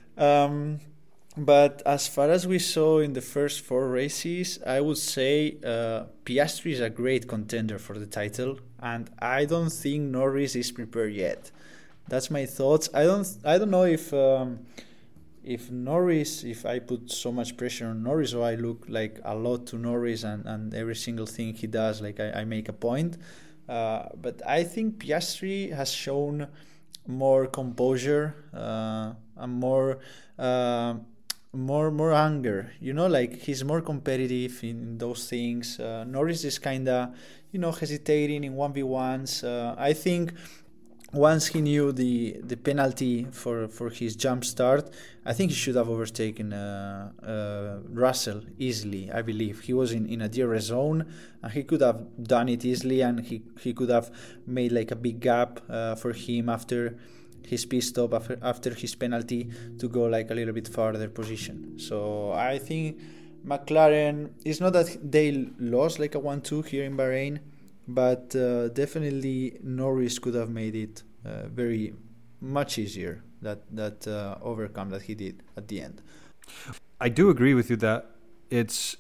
Um, but as far as we saw in the first four races, I would say uh, Piastri is a great contender for the title, and I don't think Norris is prepared yet. That's my thoughts. I don't I don't know if um, if Norris, if I put so much pressure on Norris, or I look like a lot to Norris, and, and every single thing he does, like I, I make a point. Uh, but I think Piastri has shown more composure uh, and more, uh, more, more anger. You know, like he's more competitive in those things. Uh, Norris is kind of, you know, hesitating in one v ones. Uh, I think once he knew the, the penalty for, for his jump start, I think he should have overtaken uh, uh, Russell easily, I believe. He was in, in a D R S zone, and he could have done it easily, and he, he could have made like a big gap uh, for him after his pit stop, after, after his penalty, to go like a little bit farther position. So I think McLaren, it's not that they lost like a one two here in Bahrain, but uh, definitely Norris could have made it uh, very much easier that that uh, overcome that he did at the end. I do agree with you that it's,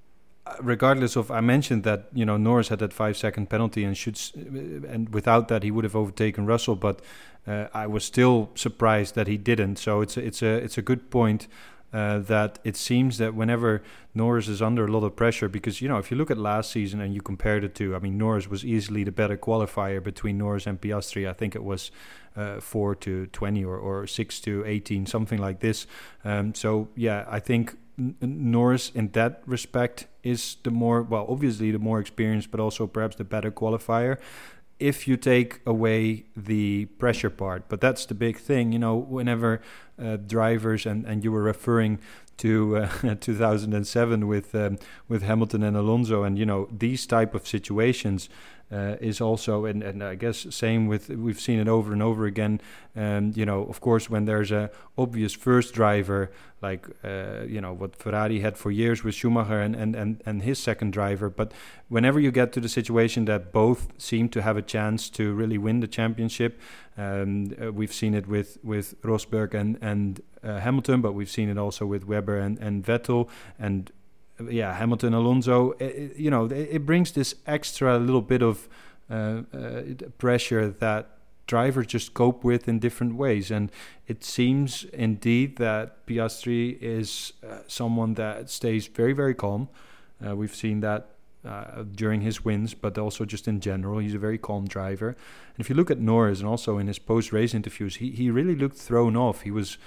regardless of, I mentioned that, you know, Norris had that five second penalty and should, and without that he would have overtaken Russell, but uh, I was still surprised that he didn't. So it's a, it's a it's a good point. Uh, that it seems that whenever Norris is under a lot of pressure, because, you know, if you look at last season and you compare the two, I mean, Norris was easily the better qualifier between Norris and Piastri. I think it was uh, four to twenty or, or six to eighteen, something like this. Um, so, yeah, I think N- Norris in that respect is the more, well, obviously the more experienced, but also perhaps the better qualifier, if you take away the pressure part. But that's the big thing, you know, whenever uh, drivers, and, and you were referring to uh, two thousand seven with um, with Hamilton and Alonso, and, you know, these type of situations uh, is also, and, and I guess same with, we've seen it over and over again, um, you know, of course, when there's a obvious first driver, like, uh, you know, what Ferrari had for years with Schumacher and, and, and, and his second driver. But whenever you get to the situation that both seem to have a chance to really win the championship, um, uh, we've seen it with, with Rosberg and, and uh, Hamilton, but we've seen it also with Webber and, and Vettel, and uh, yeah, Hamilton, Alonso, it, you know, it, it brings this extra little bit of uh, uh, pressure that drivers just cope with in different ways. And it seems indeed that Piastri is uh, someone that stays very, very calm. Uh, we've seen that uh, during his wins, but also just in general. He's a very calm driver. And if you look at Norris, and also in his post-race interviews, he, he really looked thrown off. He was,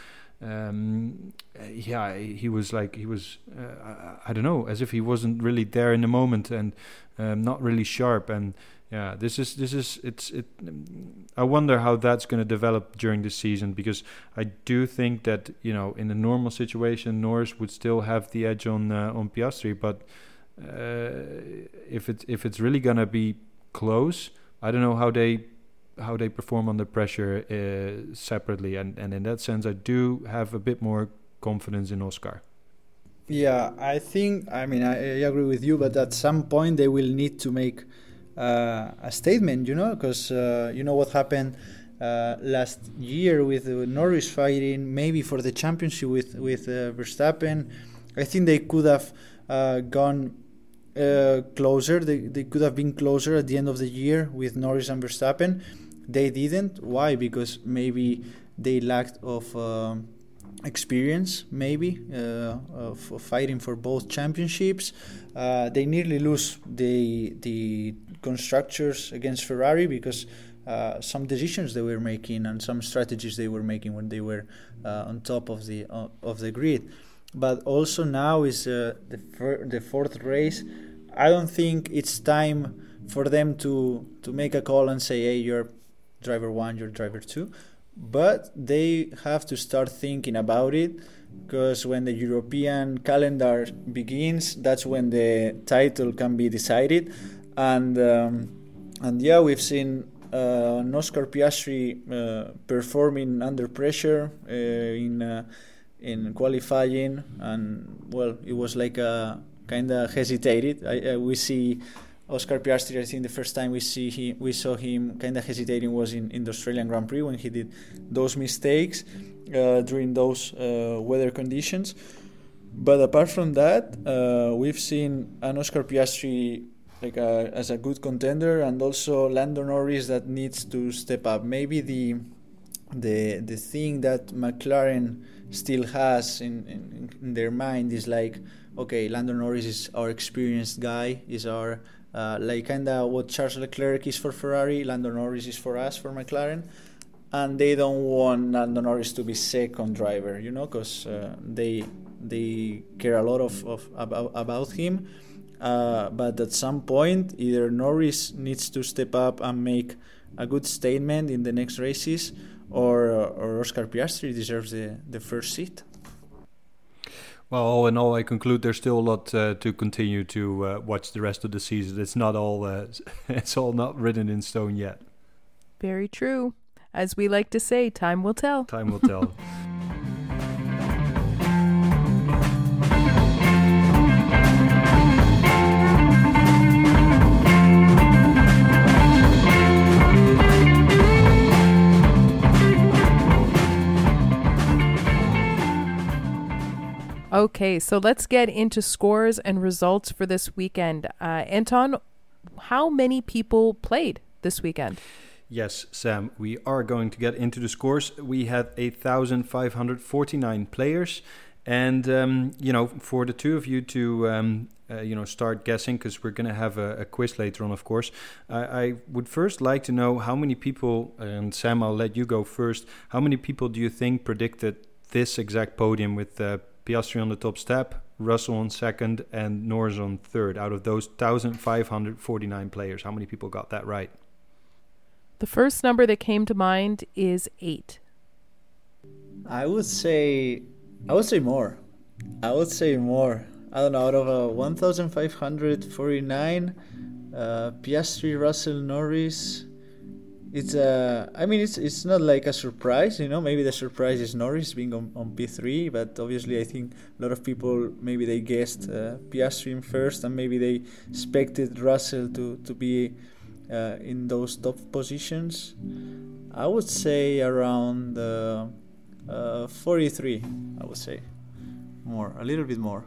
um, yeah, he was like, he was, uh, I, I don't know, as if he wasn't really there in the moment, and um, not really sharp. And yeah, this is this is it's it. I wonder how that's going to develop during the season, because I do think that, you know, in a normal situation, Norris would still have the edge on uh, on Piastri. But uh, if it if it's really going to be close, I don't know how they how they perform under pressure uh, separately. And and in that sense, I do have a bit more confidence in Oscar. Yeah, I think. I mean, I, I agree with you, but at some point they will need to make Uh, a statement, you know, because uh, you know what happened uh, last year with uh, Norris fighting maybe for the championship with with uh, Verstappen. I think they could have uh, gone uh, closer. They they could have been closer at the end of the year with Norris and Verstappen. They didn't. Why? Because maybe they lacked of uh, experience, maybe uh, of, of fighting for both championships. Uh, they nearly lose the the constructors against Ferrari because uh, some decisions they were making and some strategies they were making when they were uh, on top of the uh, of the grid. But also now is uh, the fir- the fourth race. I don't think it's time for them to to make a call and say, hey, you're driver one, you're driver two. But they have to start thinking about it, because when the European calendar begins, that's when the title can be decided. And um, and yeah, we've seen uh, Oscar Piastri uh, performing under pressure uh, in uh, in qualifying, and well, it was like a kind of hesitated. I, uh, we see Oscar Piastri, I think the first time we see he, we saw him kind of hesitating was in, in the Australian Grand Prix when he did those mistakes uh, during those uh, weather conditions. But apart from that, uh, we've seen an Oscar Piastri like a, as a good contender, and also Lando Norris that needs to step up. Maybe the the the thing that McLaren still has in, in, in their mind is like, okay, Lando Norris is our experienced guy, is our Uh, like kind of what Charles Leclerc is for Ferrari, Lando Norris is for us, for McLaren, and they don't want Lando Norris to be second driver, you know, because uh, they they care a lot of, of about about him. Uh, but at some point, either Norris needs to step up and make a good statement in the next races, or or Oscar Piastri deserves the, the first seat. Well, all in all, I conclude there's still a lot uh, to continue to uh, watch the rest of the season. It's not all uh, it's all not written in stone yet. Very true. As we like to say, time will tell. Time will tell. Okay, so let's get into scores and results for this weekend. Uh, Anton, how many people played this weekend? Yes, Sam, we are going to get into the scores. We had one thousand five hundred forty-nine players. And, um, you know, for the two of you to, um, uh, you know, start guessing, because we're going to have a, a quiz later on, of course, I, I would first like to know how many people, and Sam, I'll let you go first, how many people do you think predicted this exact podium with uh, Piastri on the top step, Russell on second, and Norris on third? Out of those one thousand five hundred forty-nine players, how many people got that right? The first number that came to mind is eight. I would say, I would say more. I would say more. I don't know, out of uh, one thousand five hundred forty-nine, uh, Piastri, Russell, Norris. It's uh, I mean, it's it's not like a surprise, you know. Maybe the surprise is Norris being on, on P three, but obviously I think a lot of people, maybe they guessed uh, Piastri in first, and maybe they expected Russell to to be uh, in those top positions. I would say around uh, uh, forty-three. I would say more, a little bit more.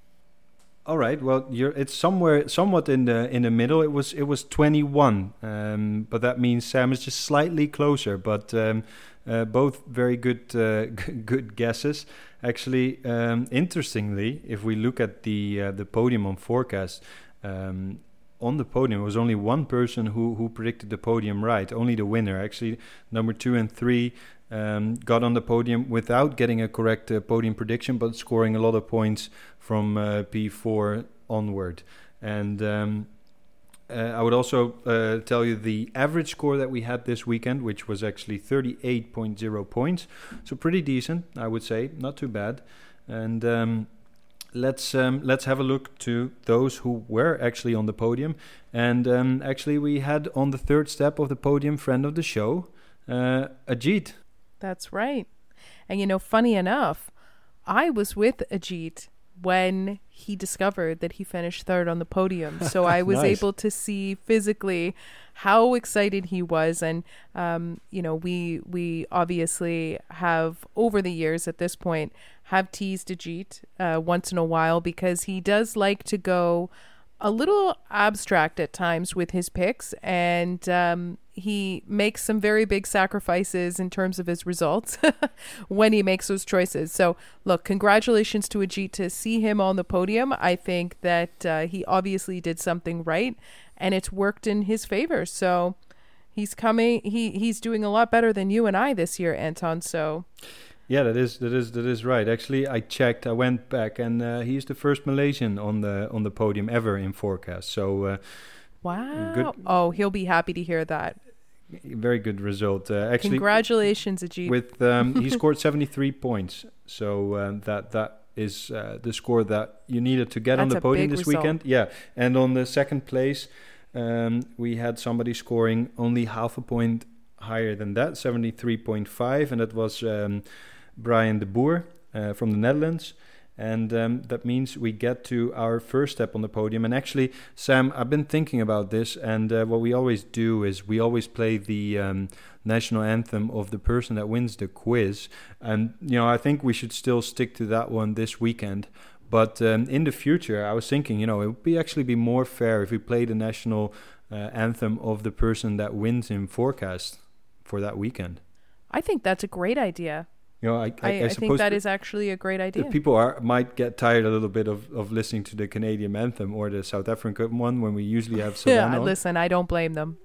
All right. Well, you're it's somewhere, somewhat in the in the middle. It was it was twenty-one, um, but that means Sam is just slightly closer. But um, uh, both very good uh, good guesses. Actually, um, interestingly, if we look at the uh, the podium on Forecast, um, on the podium was only one person who who predicted the podium right. Only the winner. Actually, number two and three um, got on the podium without getting a correct uh, podium prediction, but scoring a lot of points from uh, P four onward. And um, uh, I would also uh, tell you the average score that we had this weekend, which was actually thirty-eight point zero points. So pretty decent, I would say, not too bad. And um, let's um, let's have a look to those who were actually on the podium. And um, actually we had on the third step of the podium, friend of the show, uh, Ajit. That's right. And you know, funny enough, I was with Ajit when he discovered that he finished third on the podium. So I was Nice. able to see physically how excited he was. And, um, you know, we we obviously have, over the years at this point, have teased Ajit uh, once in a while, because he does like to go a little abstract at times with his picks, and um, he makes some very big sacrifices in terms of his results when he makes those choices. So look, congratulations to Ajit to see him on the podium. I think that uh, he obviously did something right, and it's worked in his favor. So he's coming, he he's doing a lot better than you and I this year, Anton. So Yeah, that is that is that is right. Actually, I checked. I went back, and uh, he's the first Malaysian on the on the podium ever in Forecast. So, uh, wow! good. Oh, he'll be happy to hear that. Very good result. Uh, actually, congratulations, Ajit. With um, he scored seventy-three points. So um, that that is uh, the score that you needed to get That's on the a podium big this result. weekend. Yeah, and on the second place, um, we had somebody scoring only half a point higher than that, seventy-three point five, and that was Um, Brian de Boer uh, from the Netherlands. And um, that means we get to our first step on the podium. And actually, Sam, I've been thinking about this, and uh, what we always do is we always play the um, national anthem of the person that wins the quiz. And, you know, I think we should still stick to that one this weekend. But um, in the future, I was thinking, you know, it would be actually be more fair if we play the national uh, anthem of the person that wins in Forecast for that weekend. I think that's a great idea. You know, I, I, I, I, I suppose think that that is actually a great idea. people are might get tired a little bit of, of listening to the Canadian anthem or the South African one when we usually have Savannah. Yeah, on. listen, I don't blame them.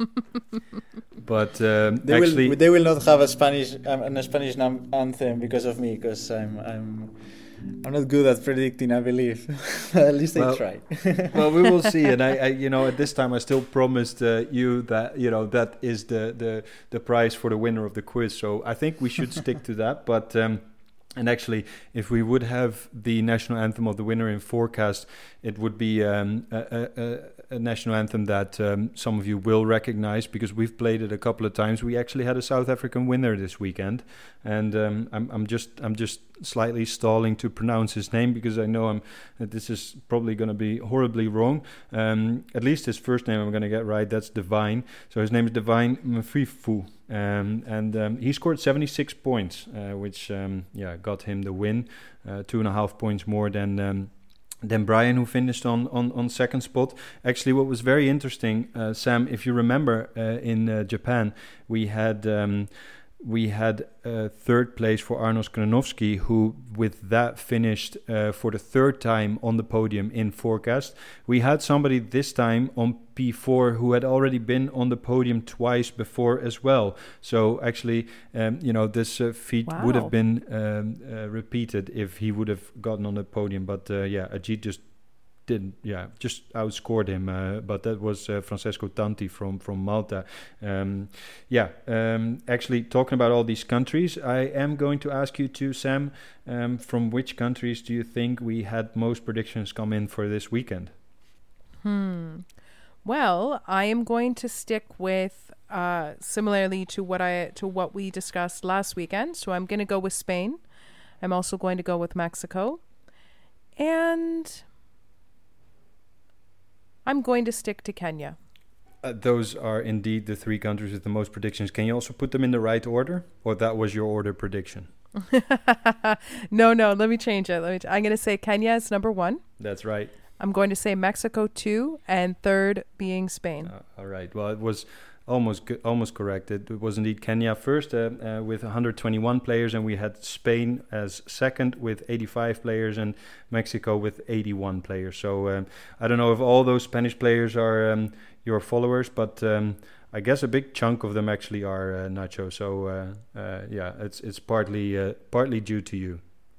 But um, They actually, will they will not have a Spanish um, a Spanish nam- anthem because of me, because I'm I'm I'm not good at predicting, I believe. At least well, I try. Well, we will see. And I, I, you know, at this time, I still promised uh, you that, you know, that is the, the the prize for the winner of the quiz. So I think we should stick to that. But um, and actually, if we would have the national anthem of the winner in forecast, it would be um, a, a, a national anthem that um, some of you will recognize because we've played it a couple of times. We actually had a South African winner this weekend, and um, I'm, I'm just I'm just slightly stalling to pronounce his name because I know I'm that this is probably going to be horribly wrong. Um, at least his first name I'm going to get right. That's Divine. So his name is Divine Mfifu. Um, and um, he scored seventy-six points, uh, which um, yeah got him the win, uh, two and a half points more than um, than Brian, who finished on, on, on second spot. Actually, what was very interesting, uh, Sam, if you remember, uh, in uh, Japan, we had um, we had uh, third place for Arnold Granovsky, who with that finished uh, for the third time on the podium in forecast. We had somebody this time on P four who had already been on the podium twice before as well. So actually, um, you know, this uh, feat Wow. would have been um, uh, repeated if he would have gotten on the podium. But uh, yeah, Ajit just didn't, yeah, just outscored him. Uh, but that was uh, Francesco Tanti from, from Malta. Um, yeah, um, actually talking about all these countries, I am going to ask you too, Sam, um, from which countries do you think we had most predictions come in for this weekend? Hmm. Well, I am going to stick with uh, similarly to what I to what we discussed last weekend. So I'm going to go with Spain. I'm also going to go with Mexico, and I'm going to stick to Kenya. Uh, those are indeed the three countries with the most predictions. Can you also put them in the right order, or that was your order prediction? no, no. Let me change it. Let me. Ch- I'm going to say Kenya is number one. That's right. I'm going to say Mexico two, and third being Spain. Uh, all right. Well, it was almost co- almost correct. It, it was indeed Kenya first uh, uh, with one hundred twenty-one players, and we had Spain as second with eighty-five players, and Mexico with eighty-one players. So um, I don't know if all those Spanish players are um, your followers, but um, I guess a big chunk of them actually are, uh, Nacho. So uh, uh, yeah, it's it's partly uh, partly due to you.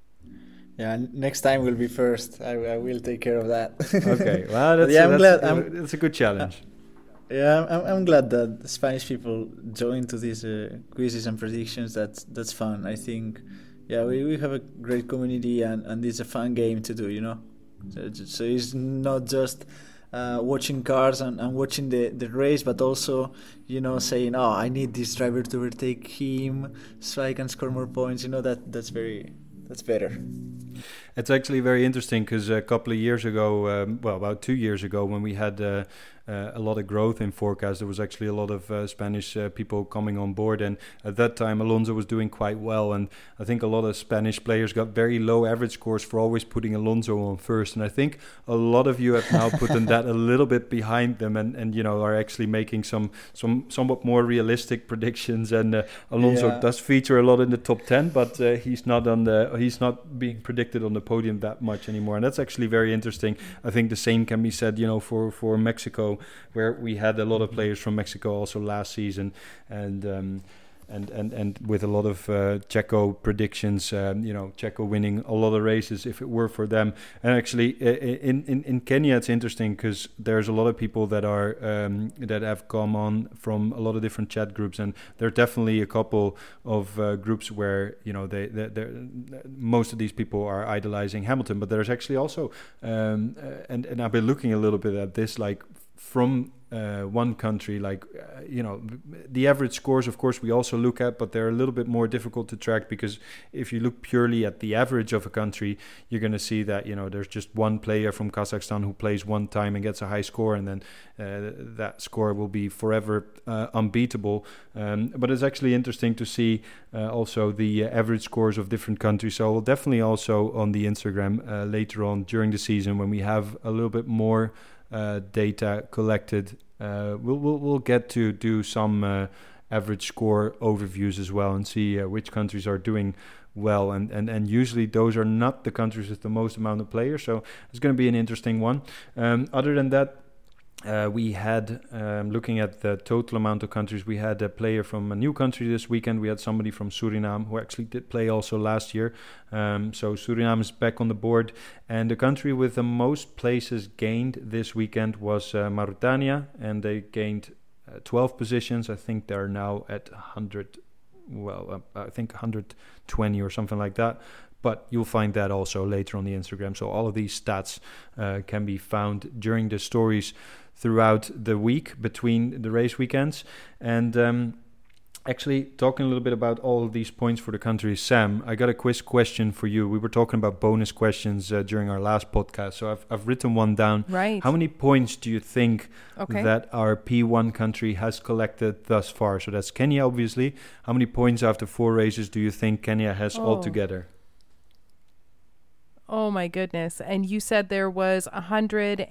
Yeah, next time will be first. I, I will take care of that. Okay, well, that's, yeah, uh, I'm that's, glad. uh, I'm, that's a good challenge. Uh, yeah, I'm, I'm glad that the Spanish people join to these uh, quizzes and predictions. That's that's fun. I think, yeah, we, we have a great community, and, and it's a fun game to do. You know, so, so it's not just uh, watching cars and, and watching the, the race, but also, you know, saying, oh, I need this driver to overtake him so I can score more points. You know, that that's very that's better. It's actually very interesting because a couple of years ago, um, well, about two years ago, when we had uh, uh, a lot of growth in forecast, there was actually a lot of uh, Spanish uh, people coming on board. And at that time, Alonso was doing quite well. And I think a lot of Spanish players got very low average scores for always putting Alonso on first. And I think a lot of you have now put that a little bit behind them and, and you know, are actually making some, some somewhat more realistic predictions. And uh, Alonso Yeah. does feature a lot in the top ten, but uh, he's not on the he's not being predicted on the podium that much anymore, and that's actually very interesting. I think the same can be said, you know, for for Mexico, where we had a lot of players from Mexico also last season, and um, and and and with a lot of uh, Checo predictions, um, you know, Checo winning a lot of races if it were for them. And actually, in in in Kenya, it's interesting because there's a lot of people that are um, that have come on from a lot of different chat groups, and there are definitely a couple of uh, groups where, you know, they they most of these people are idolizing Hamilton, but there's actually also um, uh, and and I've been looking a little bit at this, like from uh, one country, like, uh, you know, the average scores, of course, we also look at, but they're a little bit more difficult to track because if you look purely at the average of a country, you're going to see that, you know, there's just one player from Kazakhstan who plays one time and gets a high score, and then uh, that score will be forever uh, unbeatable. Um, but it's actually interesting to see uh, also the uh, average scores of different countries. So we'll definitely also on the Instagram uh, later on during the season, when we have a little bit more Uh, data collected, uh, we'll, we'll we'll get to do some uh, average score overviews as well and see uh, which countries are doing well, and, and and usually those are not the countries with the most amount of players, so it's going to be an interesting one. Um, other than that, Uh, we had, um, looking at the total amount of countries, we had a player from a new country this weekend. We had somebody from Suriname who actually did play also last year. Um, so Suriname is back on the board. And the country with the most places gained this weekend was uh, Mauritania, and they gained uh, twelve positions. I think they're now at one hundred, well, uh, I think one hundred twenty or something like that. But you'll find that also later on the Instagram. So all of these stats uh, can be found during the stories throughout the week between the race weekends. And um, actually talking a little bit about all of these points for the countries, Sam, I got a quiz question for you. We were talking about bonus questions uh, during our last podcast, so I've, I've written one down. Right. How many points do you think okay. that our P one country has collected thus far? So that's Kenya, obviously. How many points after four races do you think Kenya has oh. altogether? Oh my goodness. And you said there was one hundred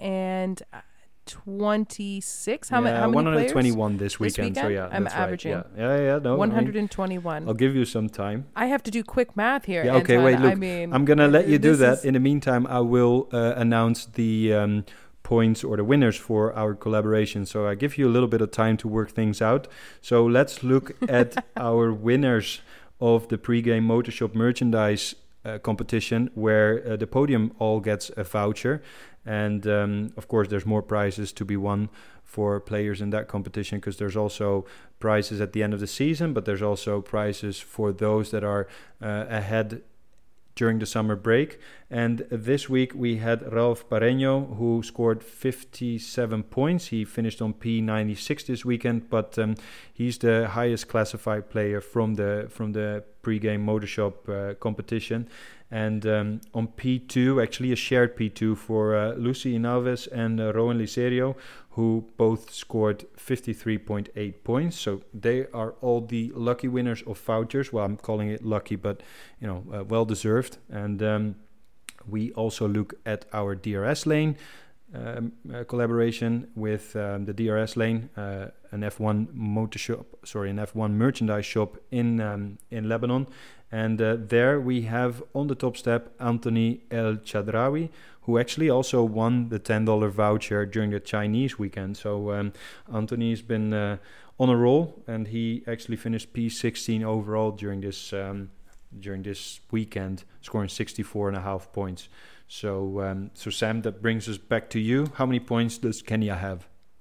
twenty-six? How, yeah, ma- how many one hundred twenty-one players? this weekend, this so weekend? yeah, I'm that's averaging. right. Yeah, yeah, yeah. No, one hundred twenty-one. I mean, I'll give you some time. I have to do quick math here. Yeah, okay, Anton. wait, look. I mean, I'm going to let you do that. Is... In the meantime, I will uh, announce the um, points or the winners for our collaboration. So I give you a little bit of time to work things out. So let's look at our winners of the pre-game Motorshop merchandise Uh, competition, where uh, the podium all gets a voucher, and um, of course there's more prizes to be won for players in that competition, because there's also prizes at the end of the season, but there's also prizes for those that are uh, ahead during the summer break. And this week we had Ralph Pareño, who scored fifty-seven points. He finished on P ninety-six this weekend, but um, he's the highest classified player from the from the pre-game Motorshop uh, competition. And um, on P two, actually a shared P two for uh, Lucy Inalves and uh, Rowan Liserio, who both scored fifty-three point eight points. So they are all the lucky winners of vouchers. Well, I'm calling it lucky, but you know, uh, well deserved. And um, we also look at our D R S lane um, uh, collaboration with um, the D R S lane, uh, an F one motor shop, sorry, an F one merchandise shop in um, in Lebanon. And uh, there we have on the top step Anthony El Chadrawi, who actually also won the ten dollars voucher during the Chinese weekend. So um, Anthony's been uh, on a roll, and he actually finished P sixteen overall during this um, during this weekend, scoring sixty-four and a half points. So, um, so Sam, that brings us back to you. How many points does Kenya have?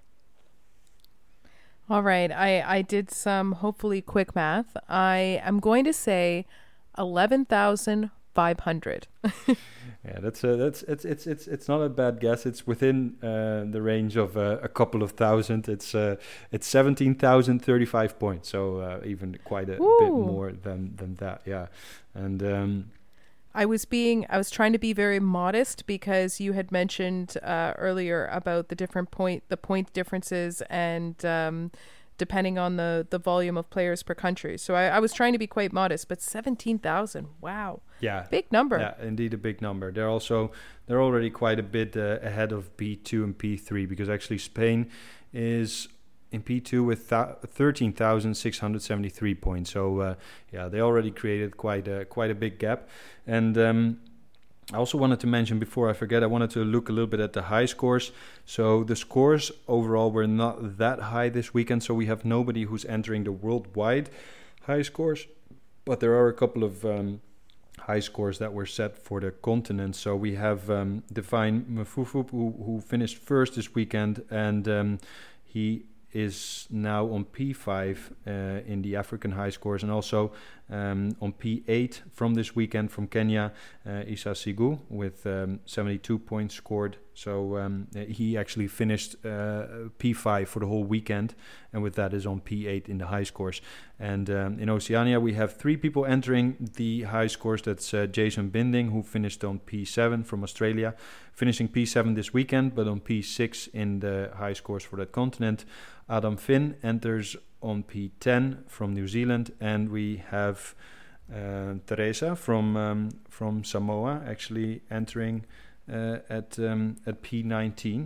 All right, I, I did some hopefully quick math. I am going to say eleven thousand five hundred. Yeah, that's uh, that's it's it's it's it's not a bad guess. It's within uh, the range of uh, a couple of thousand. It's uh, it's seventeen thousand thirty-five points. So uh, even quite a Ooh. bit more than than that. Yeah, and. Um, I was being, I was trying to be very modest, because you had mentioned uh, earlier about the different point, the point differences, and um, depending on the, the volume of players per country. So I, I was trying to be quite modest, but seventeen thousand, wow. Yeah. Big number. Yeah, indeed a big number. They're also, they're already quite a bit uh, ahead of P two and P three, because actually Spain is in P two with th- thirteen thousand six hundred seventy-three points. So uh, yeah, they already created quite a, quite a big gap. And um, I also wanted to mention, before I forget, I wanted to look a little bit at the high scores. So the scores overall were not that high this weekend, so we have nobody who's entering the worldwide high scores, but there are a couple of um, high scores that were set for the continent. So we have um, Divine Mfufu, who, who finished first this weekend, and um, he is now on P five uh, in the African high scores, and also um, on P eight from this weekend from Kenya, uh, Isa Sigu with um, seventy-two points scored. So um, he actually finished uh, P five for the whole weekend, and with that is on P eight in the high scores. And um, in Oceania we have three people entering the high scores. That's uh, Jason Binding, who finished on P seven from Australia, finishing P seven this weekend, but on P six in the high scores for that continent. Adam Finn enters on P ten from New Zealand, and we have uh, Teresa from um, from Samoa actually entering uh, at um, at P nineteen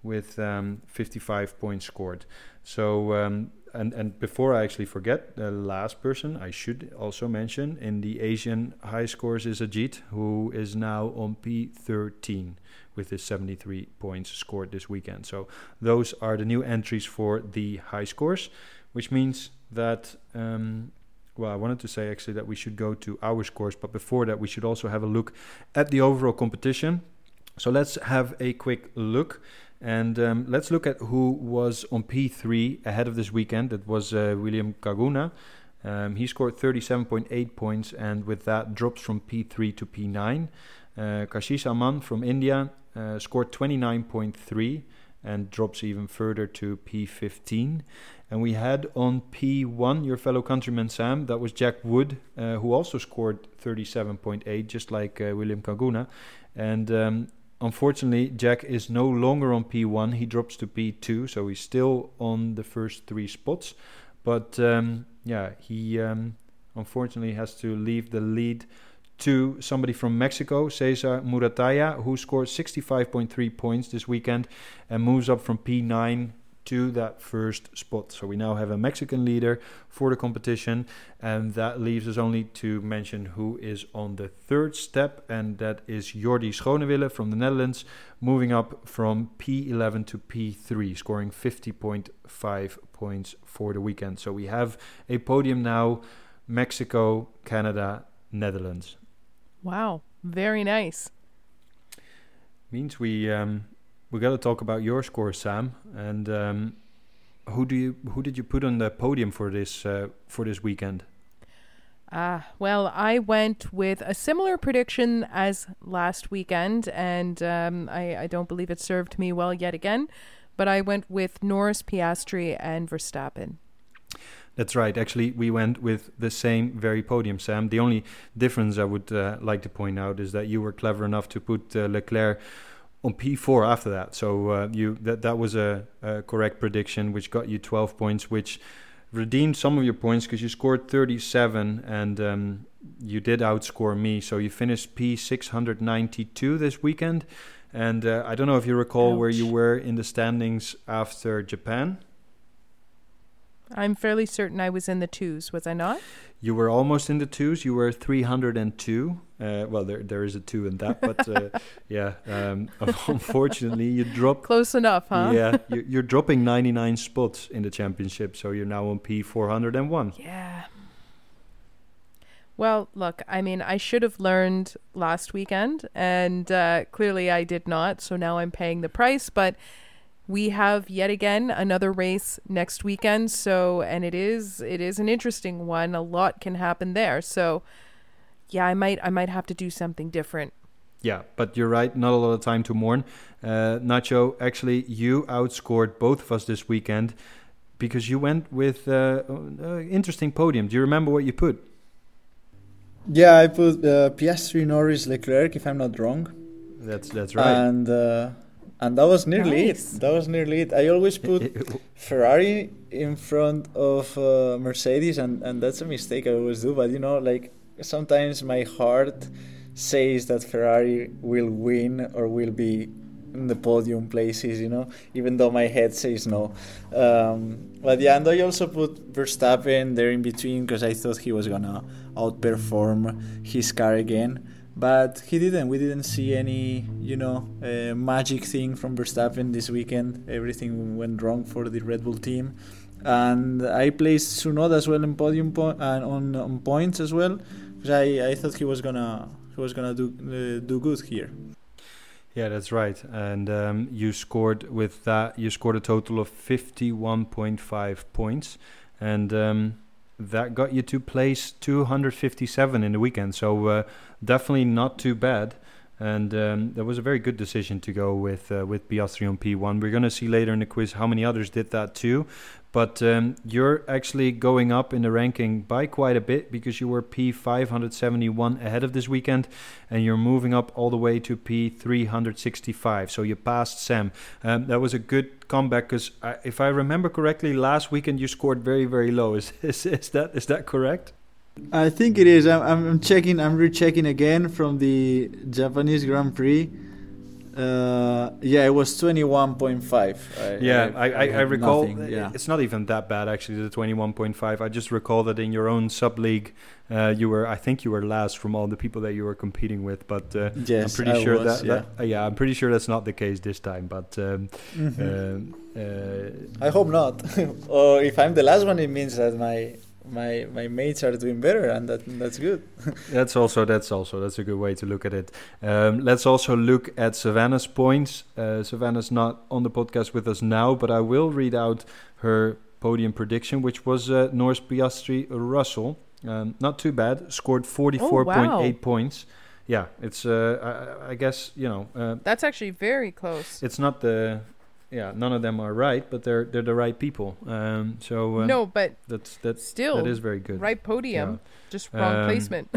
with um, fifty-five points scored. So, um, and, and before I actually forget, the last person I should also mention in the Asian high scores is Ajit, who is now on P thirteen with his seventy-three points scored this weekend. So those are the new entries for the high scores, which means that, um, well, I wanted to say actually that we should go to our scores, but before that we should also have a look at the overall competition. So let's have a quick look. And um, let's look at who was on P three ahead of this weekend. It was uh, William Kaguna. Um, he scored thirty-seven point eight points, and with that drops from P three to P nine. Uh, Kashish Aman from India uh, scored twenty-nine point three and drops even further to P fifteen. And we had on P one your fellow countryman Sam, that was Jack Wood, uh, who also scored thirty-seven point eight, just like uh, William Kaguna. And um, unfortunately, Jack is no longer on P one. He drops to P two, so he's still on the first three spots. But um, yeah, he um, unfortunately has to leave the lead to somebody from Mexico, Cesar Murataya, who scored sixty-five point three points this weekend and moves up from P nine to that first spot. So we now have a Mexican leader for the competition, and that leaves us only to mention who is on the third step, and that is Jordi Schonewille from the Netherlands, moving up from P eleven to P three, scoring fifty point five points for the weekend. So we have a podium now: Mexico, Canada, Netherlands. Wow, very nice. Means we um, we got to talk about your score, Sam. And um, who do you who did you put on the podium for this uh, for this weekend? Ah, uh, well, I went with a similar prediction as last weekend, and um, I, I don't believe it served me well yet again. But I went with Norris, Piastri, and Verstappen. That's right. Actually, we went with the same very podium, Sam. The only difference I would uh, like to point out is that you were clever enough to put uh, Leclerc on P four after that. So uh, you that that was a, a correct prediction, which got you twelve points, which redeemed some of your points because you scored thirty-seven and um, you did outscore me. So you finished P six hundred ninety-two this weekend. And uh, I don't know if you recall Ouch. where you were in the standings after Japan. I'm fairly certain I was in the twos, was I not? You were almost in the twos. You were three hundred two. Uh, well, there there is a two in that, but uh, yeah, um, unfortunately, you dropped. Close enough, huh? Yeah, you're, you're dropping ninety-nine spots in the championship, so you're now on P four hundred one. Yeah. Well, look, I mean, I should have learned last weekend, and uh, clearly I did not, so now I'm paying the price, but we have yet again another race next weekend, so and it is it is an interesting one. A lot can happen there. So yeah, I might I might have to do something different. Yeah, but you're right, not a lot of time to mourn. Uh, Nacho, actually you outscored both of us this weekend because you went with uh, an interesting podium. Do you remember what you put? Yeah, I put uh, Piastri, Norris, Leclerc, if I'm not wrong. That's that's right. And uh, And that was nearly nice. it. That was nearly it. I always put Ferrari in front of uh, Mercedes, and, and that's a mistake I always do. But, you know, like, sometimes my heart says that Ferrari will win or will be in the podium places, you know, even though my head says no. Um, but, yeah, and I also put Verstappen there in between because I thought he was going to outperform his car again. But he didn't. We didn't see any, you know, uh, magic thing from Verstappen this weekend. Everything went wrong for the Red Bull team, and I placed Tsunoda as well in podium po- and on, on points as well, because I, I thought he was gonna he was gonna do uh, do good here. Yeah, that's right. And um, you scored with that. You scored a total of fifty-one point five points, and um, that got you to place two hundred fifty-seven in the weekend. So. Uh, Definitely not too bad, and um, that was a very good decision to go with uh, with Piastri on P one. We're going to see later in the quiz how many others did that too, but um, you're actually going up in the ranking by quite a bit because you were P five hundred seventy-one ahead of this weekend, and you're moving up all the way to P three hundred sixty-five, so you passed Sam. Um, that was a good comeback because if I remember correctly, last weekend you scored very, very low. Is, is, is, that, is that correct? I think it is. I'm, I'm checking. I'm rechecking again from the Japanese Grand Prix. Uh, yeah, it was twenty-one point five. I, yeah, I, I, I recall. Nothing, yeah. It's not even that bad actually. The twenty-one point five. I just recall that in your own sub league, uh, you were. I think you were last from all the people that you were competing with. But uh, yes, I'm pretty I sure was, that. Yeah. that uh, yeah, I'm pretty sure that's not the case this time. But um, mm-hmm. uh, uh, I hope not. Or if I'm the last one, it means that my. My my mates are doing better, and that that's good. that's also that's also that's a good way to look at it. Um, let's also look at Savannah's points. Uh, Savannah's not on the podcast with us now, but I will read out her podium prediction, which was uh, Norris Piastri Russell. Um, not too bad. Scored forty-four point eight oh, wow. points. Yeah, it's. Uh, I, I guess you know. Uh, that's actually very close. It's not the. Yeah, none of them are right, but they're they're the right people. Um, so uh, no, but that's that's still that is very good. Right podium, yeah. Just wrong um, placement.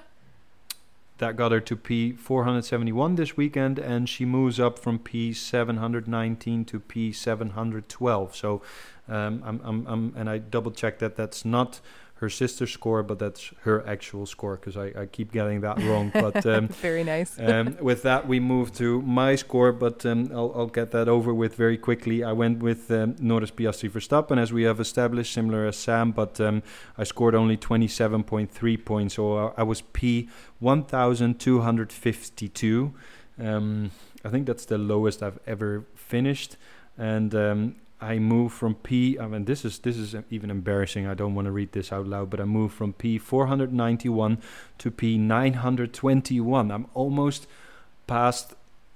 That got her to P four seventy-one this weekend, and she moves up from P seven nineteen to P seven twelve. So, um, I'm I'm I'm and I double checked that that's not her sister's score, but that's her actual score, because I, I keep getting that wrong. But um, very nice. um, with that, we move to my score, but um, I'll, I'll get that over with very quickly. I went with um, Norris Piastri Verstappen, as we have established, similar as Sam, but um, I scored only twenty-seven point three points, so I was P one thousand two hundred fifty-two. Um, I think that's the lowest I've ever finished, and um, I moved from P. I mean, this is this is even embarrassing. I don't want to read this out loud, but I moved from P four ninety-one to P nine twenty-one. I'm almost past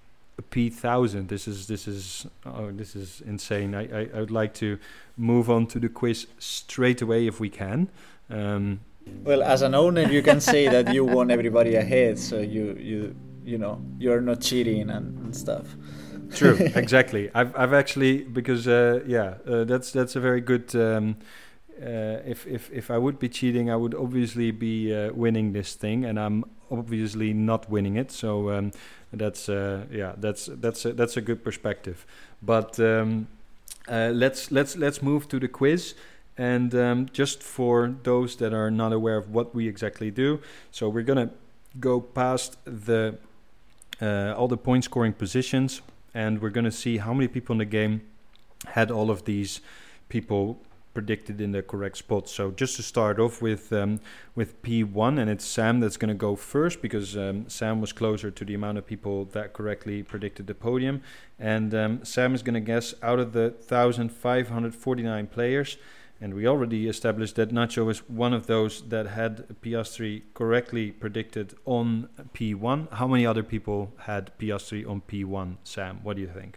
P one thousand. This is this is oh, this is insane. I, I I would like to move on to the quiz straight away if we can. Um, well, as an owner, you can say that you won everybody ahead, so you you you know you're not cheating and, and stuff. True, exactly. I've I've actually because uh, yeah, uh, that's that's a very good. Um, uh, if if if I would be cheating, I would obviously be uh, winning this thing, and I'm obviously not winning it. So um, that's uh, yeah, that's that's a, that's a good perspective. But um, uh, let's let's let's move to the quiz. And um, just for those that are not aware of what we exactly do, so we're gonna go past the uh, all the point scoring positions. And we're going to see how many people in the game had all of these people predicted in the correct spot. So just to start off with um, with P one, and it's Sam that's going to go first, because um, Sam was closer to the amount of people that correctly predicted the podium. And um, Sam is going to guess out of the one thousand five hundred forty-nine players. And we already established that Nacho is one of those that had Piastri correctly predicted on P one. How many other people had Piastri on P one, Sam? What do you think?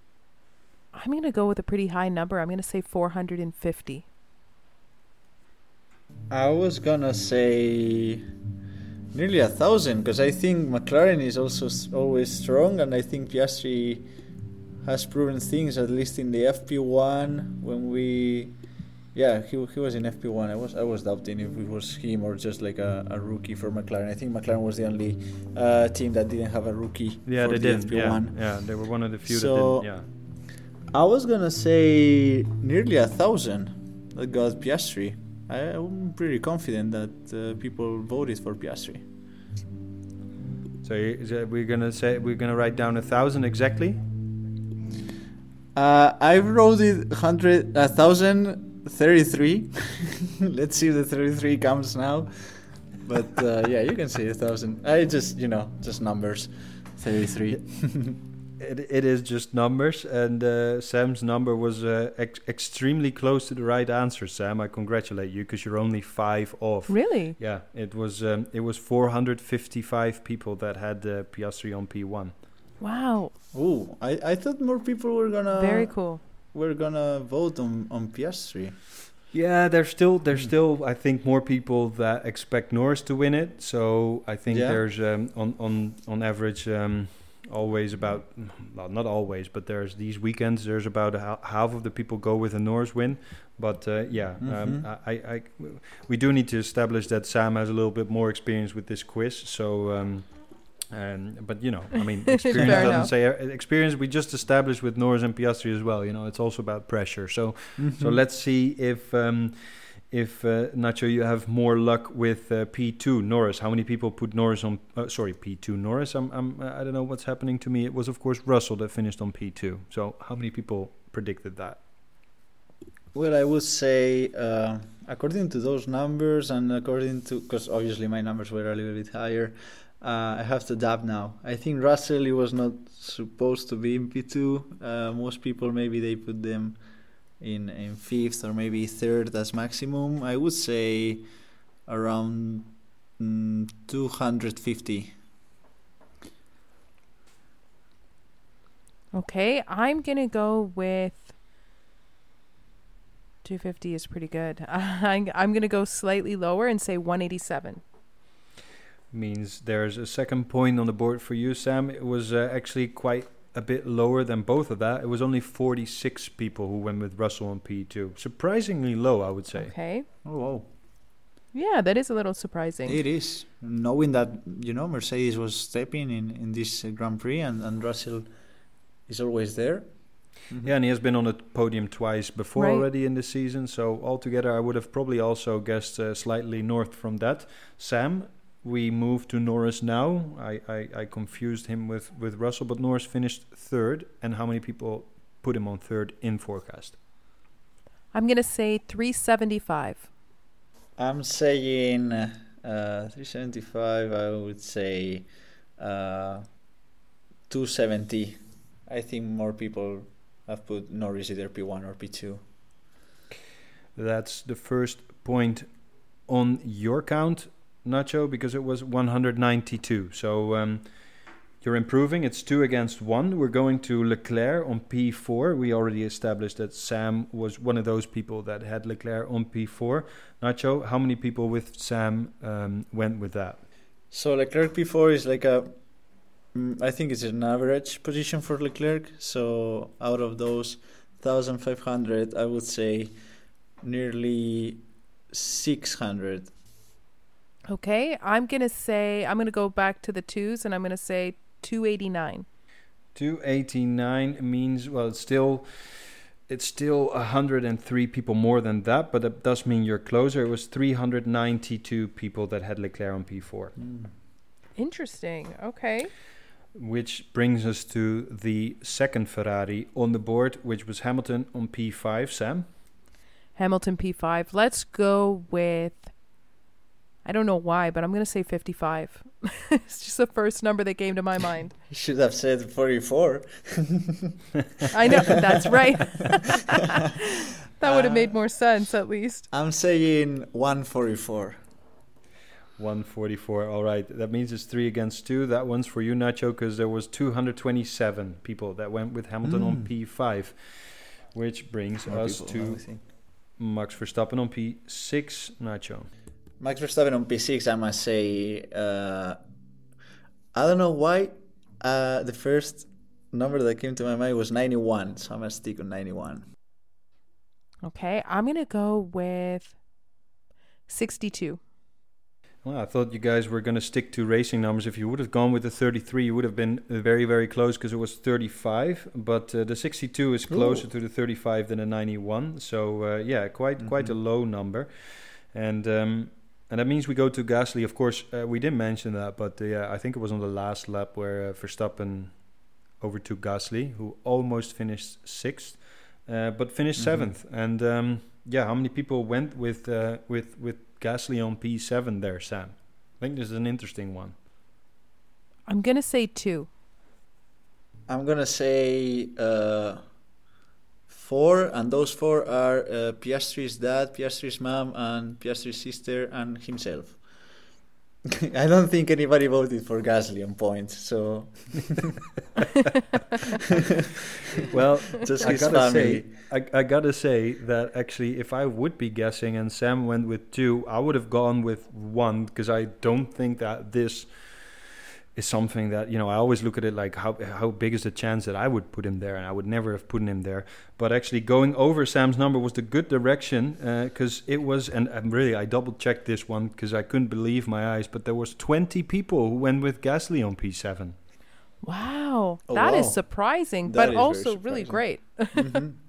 I'm going to go with a pretty high number. I'm going to say four hundred fifty. I was going to say nearly a thousand, because I think McLaren is also always strong, and I think Piastri has proven things, at least in the F P one, when we... Yeah, he he was in F P one. I was I was doubting if it was him or just like a, a rookie for McLaren. I think McLaren was the only uh, team that didn't have a rookie. Yeah, for they the did. F P one. Yeah, yeah, they were one of the few so, that didn't. Yeah. I was gonna say nearly a thousand that got Piastri. I, I'm pretty confident that uh, people voted for Piastri. So is it, we're gonna say we're gonna write down a thousand exactly. Uh, I wrote it hundred a thousand. thirty-three. Let's see if the thirty-three comes now. But uh, yeah, you can say a thousand. I just, you know, just numbers. thirty-three. it, it is just numbers, and uh, Sam's number was uh, ex- extremely close to the right answer, Sam. I congratulate you, because you're only five off. Really? Yeah, it was um, it was four hundred fifty-five people that had uh, Piastri on P one. Wow. Ooh, I, I thought more people were gonna... Very cool. We're gonna vote on, on Piastri. Yeah, there's still there's still I think more people that expect Norris to win it. So I think yeah. there's um, on on on average um, always about well, not always, but there's these weekends there's about a, half of the people go with a Norris win. But uh, yeah, mm-hmm. um, I, I we do need to establish that Sam has a little bit more experience with this quiz. So. Um, And but you know, I mean, experience doesn't enough. say uh, experience. We just established with Norris and Piastri as well. You know, it's also about pressure. So, mm-hmm. so let's see if um, if uh, Nacho, you have more luck with uh, P two Norris. How many people put Norris on? Uh, sorry, P two Norris. I'm, I'm. I don't know what's happening to me. It was of course Russell that finished on P two. So how many people predicted that? Well, I would say, uh, according to those numbers and according to, because obviously my numbers were a little bit higher, uh, I have to dab now. I think Russell, he was not supposed to be in P two. Uh, most people, maybe they put them in, in fifth or maybe third as maximum. I would say around mm, two hundred fifty. Okay, I'm going to go with two hundred fifty is pretty good. I'm, I'm going to go slightly lower and say one eighty-seven. Means there's a second point on the board for you, Sam. It was uh, actually quite a bit lower than both of that. It was only forty-six people who went with Russell on P two. Surprisingly low, I would say. Okay. Oh, wow. Yeah, that is a little surprising. It is. Knowing that, you know, Mercedes was stepping in, in this uh, Grand Prix and, and Russell is always there. Mm-hmm. Yeah, and he has been on the podium twice before right. already in the season. So altogether, I would have probably also guessed uh, slightly north from that. Sam, we move to Norris now. I, I, I confused him with, with Russell, but Norris finished third. And how many people put him on third in forecast? I'm going to say three seventy-five. I'm saying uh, three seventy-five. I would say uh, two seventy. I think more people have put Norris either P one or P two. That's the first point on your count, Nacho, because it was one hundred ninety-two. So um, you're improving. It's two against one. We're going to Leclerc on P four. We already established that Sam was one of those people that had Leclerc on P four. Nacho, how many people with Sam um, went with that? So Leclerc P four is like a, I think it's an average position for Leclerc. So out of those one thousand five hundred, I would say nearly six hundred. Okay, I'm going to say, I'm going to go back to the twos and I'm going to say two eighty-nine. two eighty-nine means, well, it's still, it's still one hundred three people more than that, but it does mean you're closer. It was three hundred ninety-two people that had Leclerc on P four. Mm. Interesting, okay. Which brings us to the second Ferrari on the board, which was Hamilton on P five. Sam? Hamilton P five. Let's go with, I don't know why, but I'm going to say fifty-five. It's just the first number that came to my mind. You should have said forty-four. I know, that's right. That would have made more sense, at least. I'm saying one forty-four. one forty-four, all right. That means it's three against two. That one's for you, Nacho, because there was two hundred twenty-seven people that went with Hamilton mm. on P five, which brings More us to Max Verstappen on P six, Nacho. Max Verstappen on P six, I must say, uh, I don't know why uh, the first number that came to my mind was ninety-one, so I'm going to stick on ninety-one. Okay, I'm going to go with sixty-two. Well, I thought you guys were going to stick to racing numbers. If you would have gone with the thirty-three, you would have been very, very close because it was thirty-five. But uh, the sixty-two is closer Ooh. to the thirty-five than the ninety-one. So, uh, yeah, quite mm-hmm. quite a low number. And um, and that means we go to Gasly. Of course, uh, we didn't mention that, but uh, I think it was on the last lap where uh, Verstappen overtook Gasly, who almost finished sixth, uh, but finished mm-hmm. seventh. And um, yeah, how many people went with uh, with with Gasly on P seven there, Sam? I think this is an interesting one. I'm going to say two. I'm going to say uh, four, and those four are uh, Piastri's dad, Piastri's mom, and Piastri's sister, and himself. I don't think anybody voted for Gasly on points, so... Well, just I his gotta family. say, I, I gotta say that actually, if I would be guessing and Sam went with two, I would have gone with one, because I don't think that this is something that, you know, I always look at it like how how big is the chance that I would put him there, and I would never have put him there. But actually going over Sam's number was the good direction, because uh, it was, and um, really I double checked this one because I couldn't believe my eyes, but there was twenty people who went with Gasly on P seven. Wow, oh, that wow. is surprising, that but is also surprising. really great. Mm-hmm.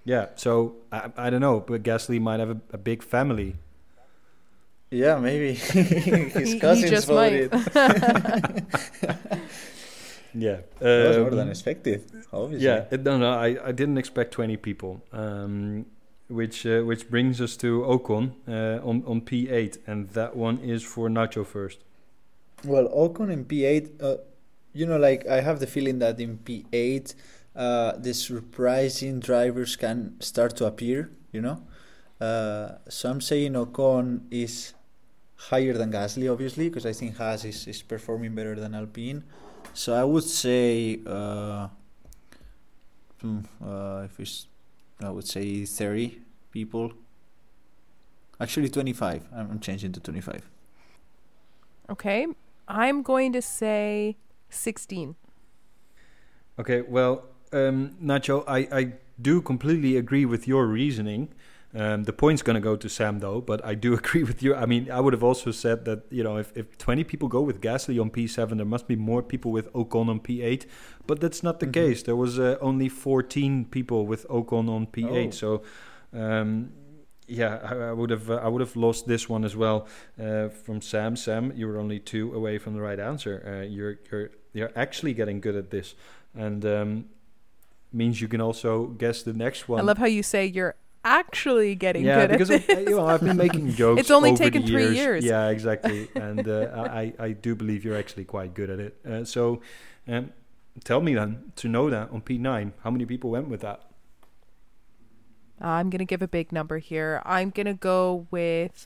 Yeah, so I, I don't know, but Gasly might have a, a big family. Yeah, maybe his He- cousins he just voted. might. Yeah. That was more um, than expected, obviously. Yeah, it, no, no, I, I didn't expect twenty people, um, which uh, which brings us to Ocon uh, on, on P eight, and that one is for Nacho first. Well, Ocon in P eight, uh, you know, like I have the feeling that in P eight, uh, the surprising drivers can start to appear, you know. Uh, so I'm saying Ocon is higher than Gasly, obviously, because I think Haas is, is performing better than Alpine. So I would say, uh, hmm, uh, if it's, I would say thirty people. Actually, twenty-five. I'm, I'm changing to twenty-five. Okay, I'm going to say sixteen. Okay, well, um, Nacho, I, I do completely agree with your reasoning. Um, the point's going to go to Sam, though, but I do agree with you. I mean, I would have also said that, you know, if, if twenty people go with Gasly on P seven, there must be more people with Ocon on P eight. But that's not the Mhm. case. There was uh, only fourteen people with Ocon on P eight. Oh. So, um, yeah, I, I would have uh, I would have lost this one as well uh, from Sam. Sam, you were only two away from the right answer. Uh, you're you're you're actually getting good at this, and um, means you can also guess the next one. I love how you say you're actually getting Yeah, good because at of, this. uh, you know, I've been making jokes. It's only over taken the three years. years. Yeah, exactly, and uh, I I do believe you're actually quite good at it. Uh, so, um, tell me then, to know that on P nine, how many people went with that? I'm going to give a big number here. I'm going to go with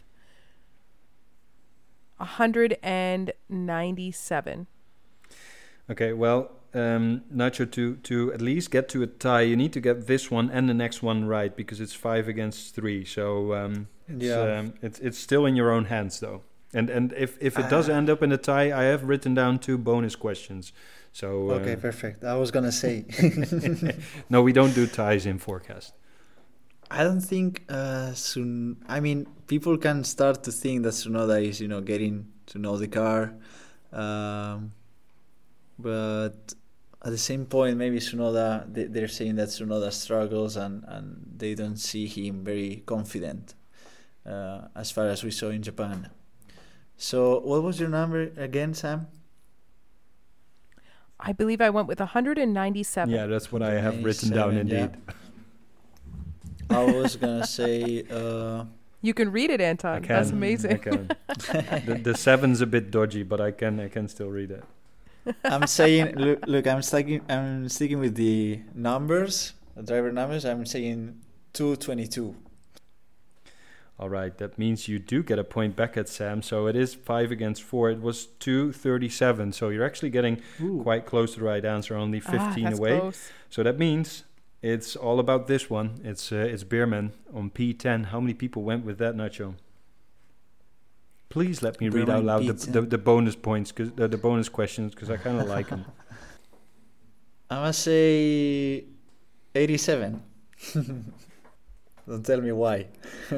one hundred ninety-seven. Okay, well, um, Nacho, to to at least get to a tie, you need to get this one and the next one right because it's five against three. So um, it's, Yeah. um, it's it's still in your own hands though. And and if if it does Ah. end up in a tie, I have written down two bonus questions. So uh, Okay, perfect. I was gonna say. no, we don't do ties in forecast. I don't think uh, soon. I mean, people can start to think that Tsunoda is, you know, getting to know the car, um, but at the same point, maybe Tsunoda. They, they're saying that Tsunoda struggles, and, and they don't see him very confident, uh, as far as we saw in Japan. So, what was your number again, Sam? I believe I went with one hundred ninety-seven. Yeah, that's what I have written down ninety-seven, indeed. yeah. I was gonna say. Uh, You can read it, Anton. I can. That's I amazing. can. the, the seven's a bit dodgy, but I can I can still read it. I'm saying, look, look, I'm sticking, I'm sticking with the numbers, the driver numbers. I'm saying two twenty-two. All right, that means you do get a point back at Sam. So it is five against four. It was two thirty-seven. So you're actually getting quite close to the right answer, only Ah, fifteen that's away. close. So that means it's all about this one. It's uh, it's Beerman on P ten. How many people went with that, Nacho? Please let me read Beerman out loud P the, ten. the, the bonus points, cause the, the bonus questions, because I kind of like them. I'm gonna say eighty-seven. Don't tell me why.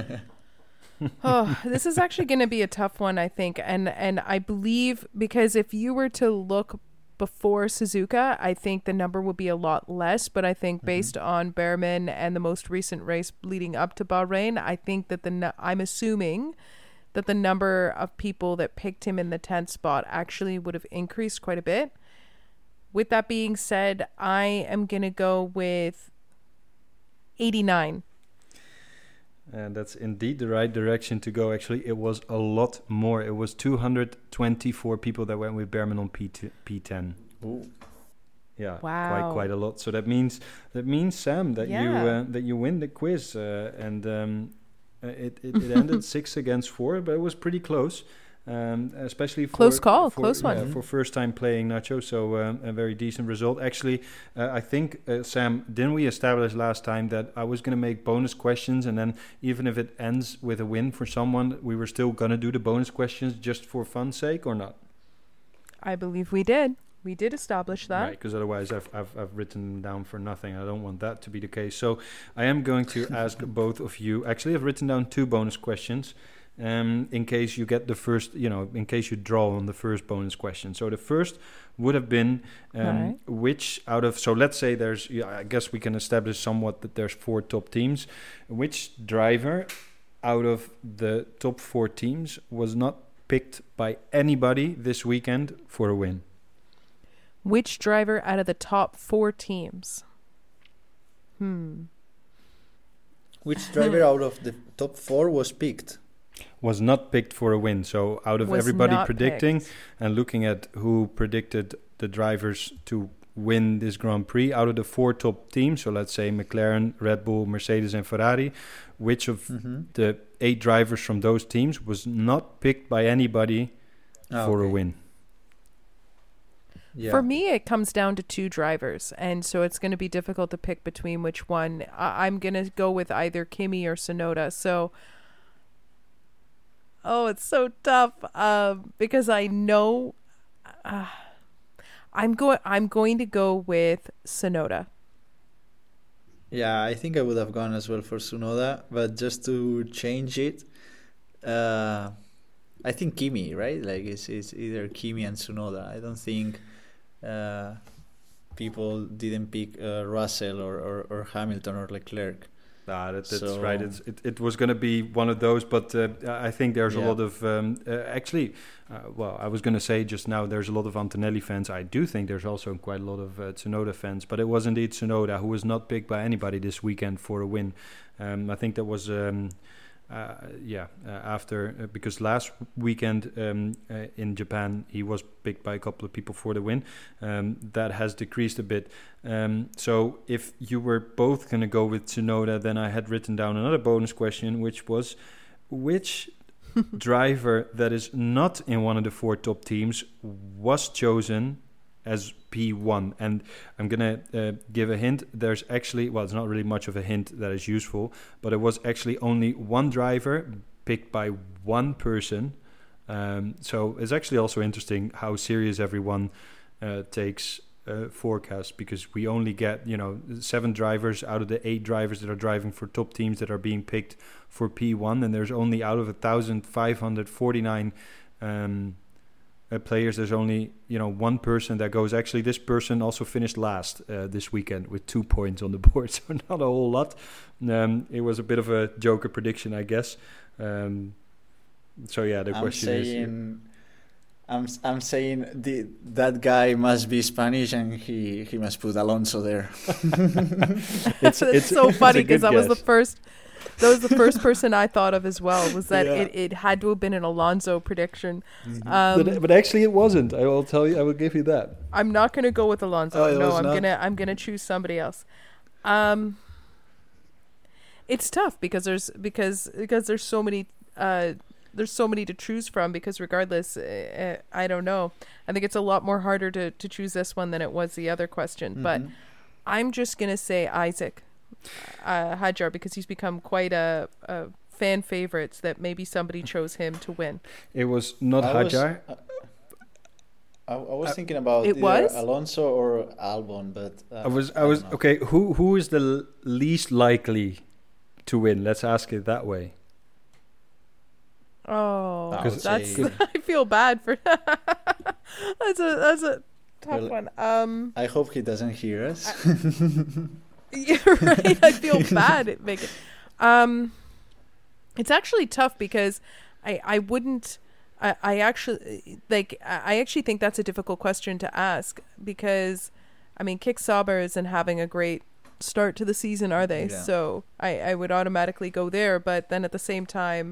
Oh, this is actually going to be a tough one, I think. And and I believe because if you were to look before Suzuka, I think the number would be a lot less. But I think based on Behrman and the most recent race leading up to Bahrain, I think that the nu- I'm assuming that the number of people that picked him in the tenth spot actually would have increased quite a bit. With that being said, I am going to go with eighty-nine. And that's indeed the right direction to go. Actually, it was a lot more. It was two hundred twenty-four people that went with Behrman on P ten. Ooh. Yeah, Wow. quite quite a lot. So that means that means Sam that you Yeah. uh, that you win the quiz, uh, and um, uh, it it, it ended six against four, but it was pretty close. Um, especially for Close call, for, close one. yeah, for first time playing Nacho, so um, a very decent result. Actually, uh, I think uh, Sam, didn't we establish last time that I was going to make bonus questions, and then even if it ends with a win for someone, we were still going to do the bonus questions just for fun's sake, or not? I believe we did. We did establish that. Right, because otherwise I've, I've I've written them down for nothing. I don't want that to be the case. So I am going to ask both of you. Actually, I've written down two bonus questions. um, in case you get the first, you know, in case you draw on the first bonus question. So the first would have been um, Right. which out of, so let's say there's, yeah, I guess we can establish somewhat that there's four top teams. Which driver out of the top four teams was not picked by anybody this weekend for a win? Which driver out of the top four teams? Hmm. Which driver out of the top four was picked? Was not picked for a win. So out of Was everybody not predicting picked. and looking at who predicted the drivers to win this Grand Prix, out of the four top teams, so let's say McLaren, Red Bull, Mercedes and Ferrari, which of Mm-hmm. the eight drivers from those teams was not picked by anybody Ah, for a okay. win? Yeah. For me, it comes down to two drivers, and so it's going to be difficult to pick between which one. I- I'm going to go with either Kimi or Tsunoda. So, oh, it's so tough um, because I know uh, I'm going. I'm going to go with Tsunoda. Yeah, I think I would have gone as well for Tsunoda, but just to change it, uh, I think Kimi, right? Like it's, it's either Kimi and Tsunoda. I don't think uh, people didn't pick uh, Russell or, or, or Hamilton or Leclerc. Nah, that, that's So- right. It's, it, it was going to be one of those, but uh, I think there's a Yeah. lot of... Um, uh, actually, uh, well, I was going to say just now there's a lot of Antonelli fans. I do think there's also quite a lot of uh, Tsunoda fans, but it was indeed Tsunoda who was not picked by anybody this weekend for a win. Um, I think that was... Um, uh, yeah, uh, after... Uh, because last weekend um, uh, in Japan, he was picked by a couple of people for the win. Um, that has decreased a bit. Um, so if you were both going to go with Tsunoda, then I had written down another bonus question, which was which driver that is not in one of the four top teams was chosen as P one. And I'm going to uh, give a hint. There's actually, well, it's not really much of a hint that is useful, but it was actually only one driver picked by one person. Um, so it's actually also interesting how serious everyone uh, takes uh, forecast, because we only get, you know, seven drivers out of the eight drivers that are driving for top teams that are being picked for P one, and there's only out of one thousand five hundred forty-nine um, uh, players, there's only, you know, one person that goes. Actually, this person also finished last uh, this weekend with two points on the board, so not a whole lot. Um, it was a bit of a joker prediction, I guess. Um, so yeah, the I'm question is. saying, I'm I'm saying the, that guy must be Spanish and he, he must put Alonso there. It's, That's it's- so it's a funny because good that was the guess. first. That was the first person I thought of as well. Was that Yeah. it? It had to have been an Alonso prediction. Mm-hmm. Um, but, but actually, it wasn't. I will tell you. I will give you that. I'm not going to go with Alonso. Oh, it no, was I'm not? gonna I'm gonna choose somebody else. Um, it's tough because there's because because there's so many uh there's so many to choose from. Because regardless, uh, I don't know. I think it's a lot more harder to to choose this one than it was the other question. But Mhm. I'm just gonna say Isaac uh, Hadjar, because he's become quite a, a fan favorite. That maybe somebody chose him to win. It was not I was- Hadjar. uh, I, I was Uh, thinking about It either was? Alonso or Albon, but uh, I was. I don't was know. okay. Who who is the l- least likely to win? Let's ask it that way. Oh, I would that's say- I feel bad for that's a that's a tough Well, one. Um, I hope he doesn't hear us. yeah, right. I feel bad at making. Um, it's actually tough because I I wouldn't. I, I actually like. I I actually think that's a difficult question to ask because, I mean, Kick Sauber isn't having a great start to the season, are they? Yeah. So I I would automatically go there, but then at the same time.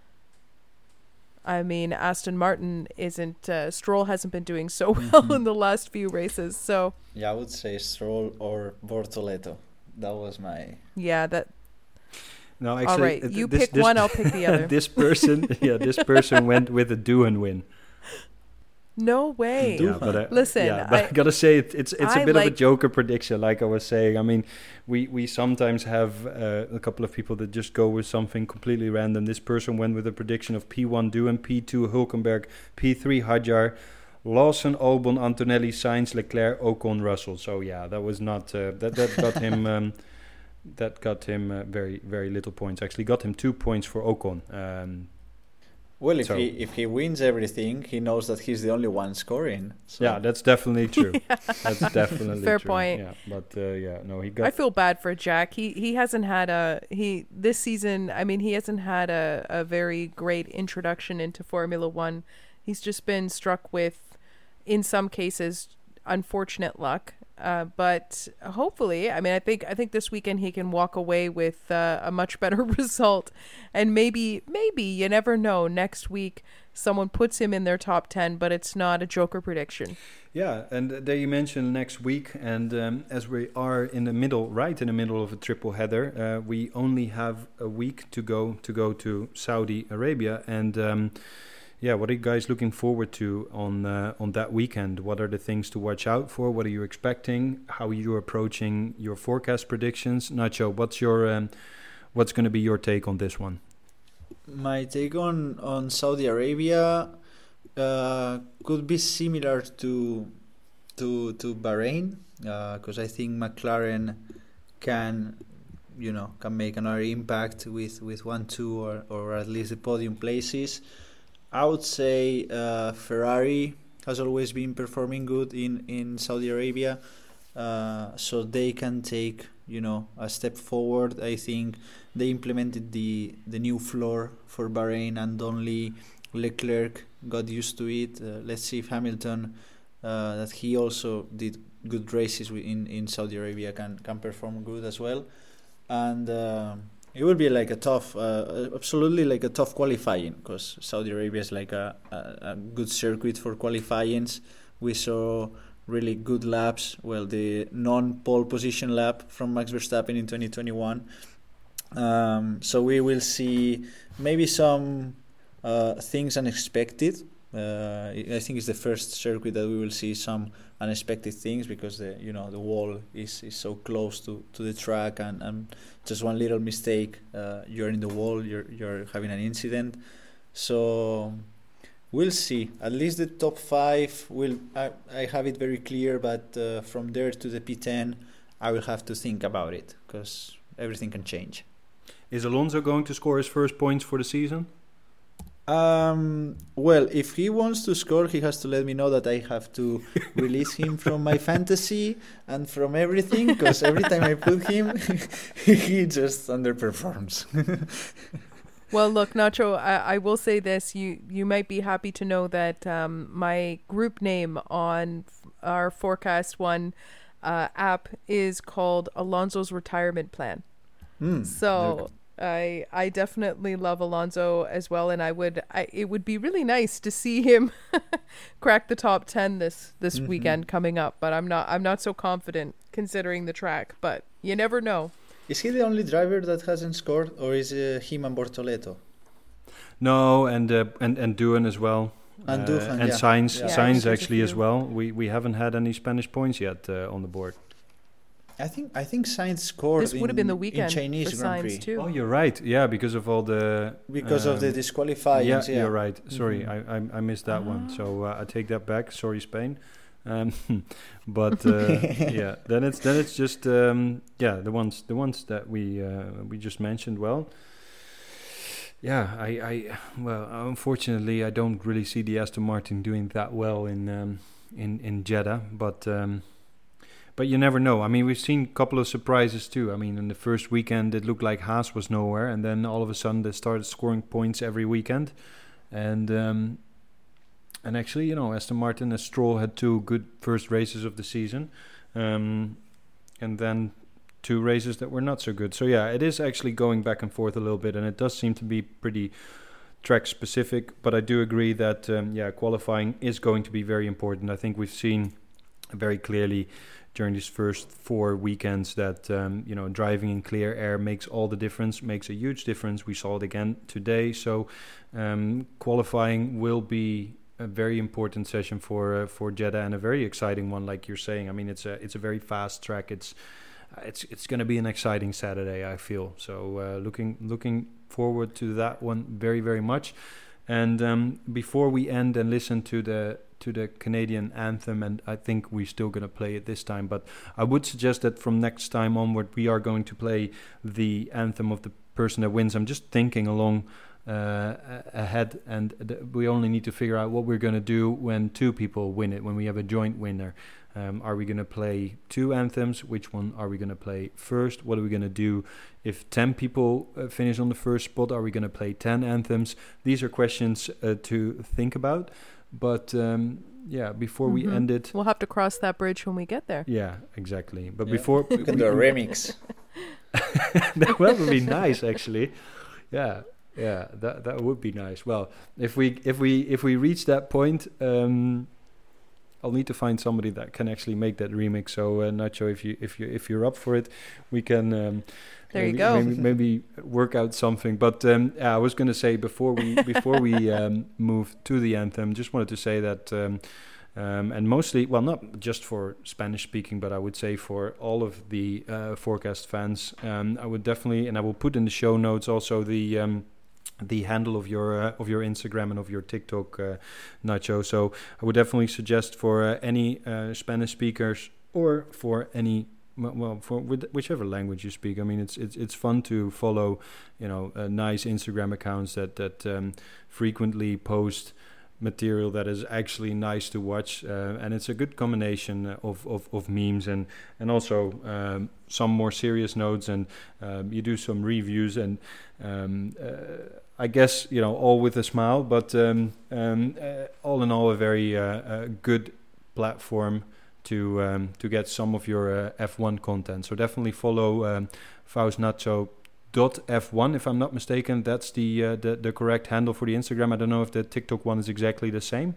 I mean, Aston Martin isn't, uh, Stroll hasn't been doing so well Mhm. in the last few races. So, Yeah, I would say Stroll or Bortoleto. That was my. yeah, that, No, actually, all right. uh, You this- pick this- one, I'll pick the other. this person, yeah, this person went with a do and win. No way. Do- Yeah, but I, Listen, yeah, but I, I- gotta say it, it's it's a I bit of a like- joker prediction, like I was saying. I mean, we we sometimes have uh, a couple of people that just go with something completely random. This person went with a prediction of P one Doohan, P two Hulkenberg, P three Hadjar, Lawson, Albon, Antonelli, Sainz, Leclerc, Ocon, Russell. So yeah, that was not uh, that that got him. Um, That got him uh, very, very little points. Actually, got him two points for Ocon. Um, Well, if So- he if he wins everything, he knows that he's the only one scoring. So. Yeah, that's definitely true. That's definitely Fair true. point. Yeah, but uh, yeah, no, he I got. feel bad for Jack. He he hasn't had a he this season. I mean, he hasn't had a, a very great introduction into Formula One. He's just been struck with, in some cases, unfortunate luck. Uh, but hopefully, I mean, I think I think this weekend he can walk away with uh, a much better result, and maybe maybe you never know. Next week, someone puts him in their top ten, but it's not a Joker prediction. Yeah, and there you mentioned next week, and um, as we are in the middle, right in the middle of a triple header, uh, we only have a week to go to go to Saudi Arabia, and um, yeah, what are you guys looking forward to on uh, on that weekend? What are the things to watch out for? What are you expecting? How are you approaching your forecast predictions? Nacho, what's your um, what's going to be your take on this one? My take on, on Saudi Arabia uh, could be similar to to to Bahrain, because uh, I think McLaren can, you know, can make another impact with, with one, two, or, or at least the podium places. I would say uh, Ferrari has always been performing good in, in Saudi Arabia, uh, so they can take, you know, a step forward. I think they implemented the, the new floor for Bahrain, and only Leclerc got used to it. Uh, let's see if Hamilton, uh, that he also did good races in, in Saudi Arabia, can, can perform good as well. And uh, it will be like a tough, uh, absolutely like a tough qualifying, because Saudi Arabia is like a, a, a good circuit for qualifyings. We saw really good laps. Well, the non-pole position lap from Max Verstappen in twenty twenty-one. Um, so we will see maybe some uh, things unexpected. Uh, I think it's the first circuit that we will see some unexpected things, because the you know the wall is, is so close to, to the track, and, and just one little mistake, uh, you're in the wall, you're you're having an incident. So we'll see. At least the top five will. I, I have it very clear, but uh, from there to the P ten, I will have to think about it, because everything can change. Is Alonso going to score his first points for the season? Um, well, if he wants to score, he has to let me know that I have to release him from my fantasy and from everything, because every time I put him, he just underperforms. Well, look, Nacho, I, I will say this. You you might be happy to know that um, my group name on our Forecast One uh, app is called Alonso's Retirement Plan. Mm, So I I definitely love Alonso as well, and I would I, it would be really nice to see him crack the top ten this this Mhm. weekend coming up. But I'm not I'm not so confident considering the track. But you never know. Is he the only driver that hasn't scored, or is uh, him and Bortoleto? No, and uh, and and Doohan as well. And uh, Doohan, and yeah. Sainz, Yeah. Sainz Yeah, there's a actually as few. well. We we haven't had any Spanish points yet uh, on the board. I think I think Sainz scored. This would have been the in- weekend in Chinese for Grand Sainz Prix too. Oh, you're right. Yeah, because of all the because of the um, disqualifying. yeah, Yeah, you're right. Sorry, Mhm. I, I I missed that one. Ah. So uh, I take that back. Sorry, Spain. Um, but uh, yeah, then it's then it's just um, yeah the ones the ones that we uh, we just mentioned. Well, yeah, I, I well unfortunately I don't really see the Aston Martin doing that well in um, in in Jeddah, but. Um, But you never know. I mean, we've seen a couple of surprises too. I mean, in the first weekend, it looked like Haas was nowhere, and then all of a sudden they started scoring points every weekend. And um, and actually, you know, Aston Martin and Stroll had two good first races of the season, um, and then two races that were not so good. So yeah, it is actually going back and forth a little bit, and it does seem to be pretty track specific. But I do agree that um, yeah, qualifying is going to be very important. I think we've seen very clearly during these first four weekends that um, you know driving in clear air makes all the difference, makes a huge difference. We saw it again today. So um, qualifying will be a very important session for uh, for Jeddah, and a very exciting one, like you're saying. I mean, it's a it's a very fast track. It's uh, it's it's going to be an exciting Saturday, I feel. So uh, looking looking forward to that one very very much. And um, before we end and listen to the to the Canadian anthem, and I think we're still going to play it this time, but I would suggest that from next time onward we are going to play the anthem of the person that wins. I'm just thinking along uh, ahead, and th- we only need to figure out what we're going to do when two people win it, when we have a joint winner. Um, are we going to play two anthems? Which one are we going to play first? What are we going to do if ten people uh, finish on the first spot? Are we going to play ten anthems? These are questions uh, to think about. But um, yeah, before mm-hmm. we end it... We'll have to cross that bridge when we get there. Yeah, exactly. But yeah. before... We can do a remix. That would be nice, actually. Yeah, yeah, that that would be nice. Well, if we if we if we reach that point... Um, I'll need to find somebody that can actually make that remix. So uh, Nacho, if you if you if you're up for it, we can. Um, there maybe, you go. Maybe, maybe work out something. But um, yeah, I was going to say before we before we um, move to the anthem, just wanted to say that, um, um, and mostly, well, not just for Spanish speaking, but I would say for all of the uh, Forecast fans, um, I would definitely, and I will put in the show notes also the. Um, the handle of your uh, of your Instagram and of your TikTok, uh, Nacho. So I would definitely suggest for uh, any uh, Spanish speakers or for any well for with whichever language you speak. I mean, it's it's it's fun to follow, you know, uh, nice Instagram accounts that that um, frequently post material that is actually nice to watch, uh, and it's a good combination of of, of memes and and also um, some more serious notes, and um, you do some reviews and. Um, uh, I guess, you know, all with a smile, but um, um, uh, all in all, a very uh, uh, good platform to um, to get some of your uh, F one content. So definitely follow um, faustnacho dot f one, if I'm not mistaken. That's the, uh, the the correct handle for the Instagram. I don't know if the TikTok one is exactly the same.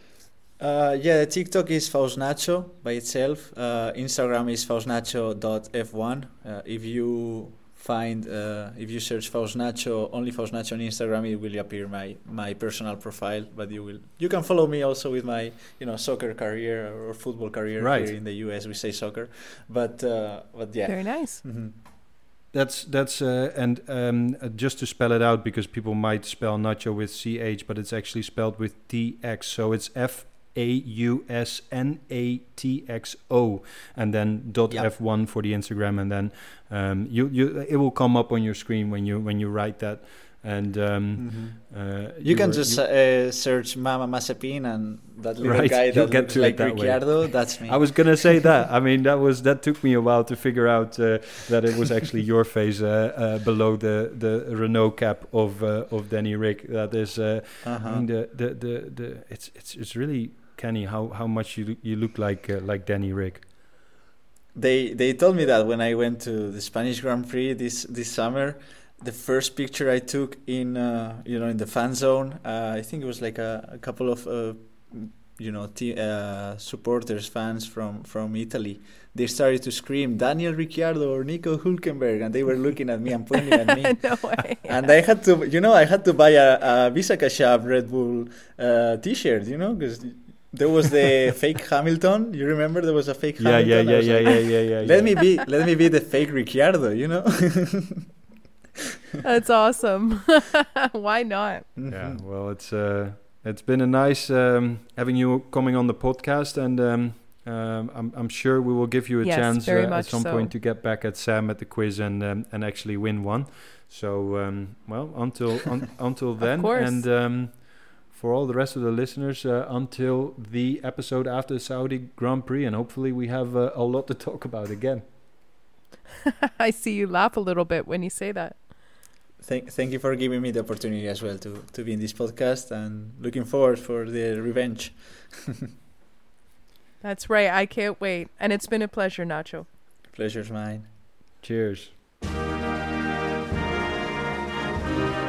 Uh, yeah, the TikTok is faustnacho by itself. Uh, Instagram is faustnacho dot f one. Uh, if you find uh, if you search faustnacho, only faustnacho on Instagram, it will appear my my personal profile. But you will you can follow me also with my you know soccer career or football career. Right. Here in the U S we say soccer, but uh, but yeah, very nice. Mm-hmm. That's that's uh, and um, uh, just to spell it out, because people might spell nacho with C H, but it's actually spelled with T X. So it's F A U S N A T X O, and then dot yep. F one for the Instagram, and then um, you you it will come up on your screen when you when you write that. And um, mm-hmm. uh, you, you can were, just you uh, search Mama Mazepin and that little right, guy that get looks to like that Ricciardo. Way. That's me. I was gonna say that. I mean, that was that took me a while to figure out uh, that it was actually your face uh, uh, below the, the Renault cap of uh, of Danny Rick. That is, uh, uh-huh. I mean, the, the the the it's it's it's really canny how how much you you look like uh, like Danny Rick. They they told me that when I went to the Spanish Grand Prix this this summer. The first picture I took in, uh, you know, in the fan zone, uh, I think it was like a, a couple of, uh, you know, t- uh, supporters, fans from, from Italy. They started to scream, Daniel Ricciardo or Nico Hülkenberg, and they were looking at me and pointing at me. No way. And I had to, you know, I had to buy a, a Visa Cash App Red Bull uh, T-shirt, you know, because there was the fake Hamilton. You remember there was a fake yeah, Hamilton? Yeah, yeah, yeah, like, yeah, yeah, yeah, yeah. Let me be, let me be the fake Ricciardo, you know. That's awesome. Why not? Mm-hmm. Yeah, well, it's uh, it's been a nice um, having you coming on the podcast, and um, um, I'm I'm sure we will give you a yes, chance very uh, much at some so. point to get back at Sam at the quiz and um, and actually win one. So um, well, until un- until then, and um, for all the rest of the listeners, uh, until the episode after the Saudi Grand Prix, and hopefully we have uh, a lot to talk about again. I see you laugh a little bit when you say that. Thank, thank you for giving me the opportunity as well to, to be in this podcast, and looking forward for the revenge. That's right. I can't wait. And it's been a pleasure, Nacho. Pleasure's mine. Cheers.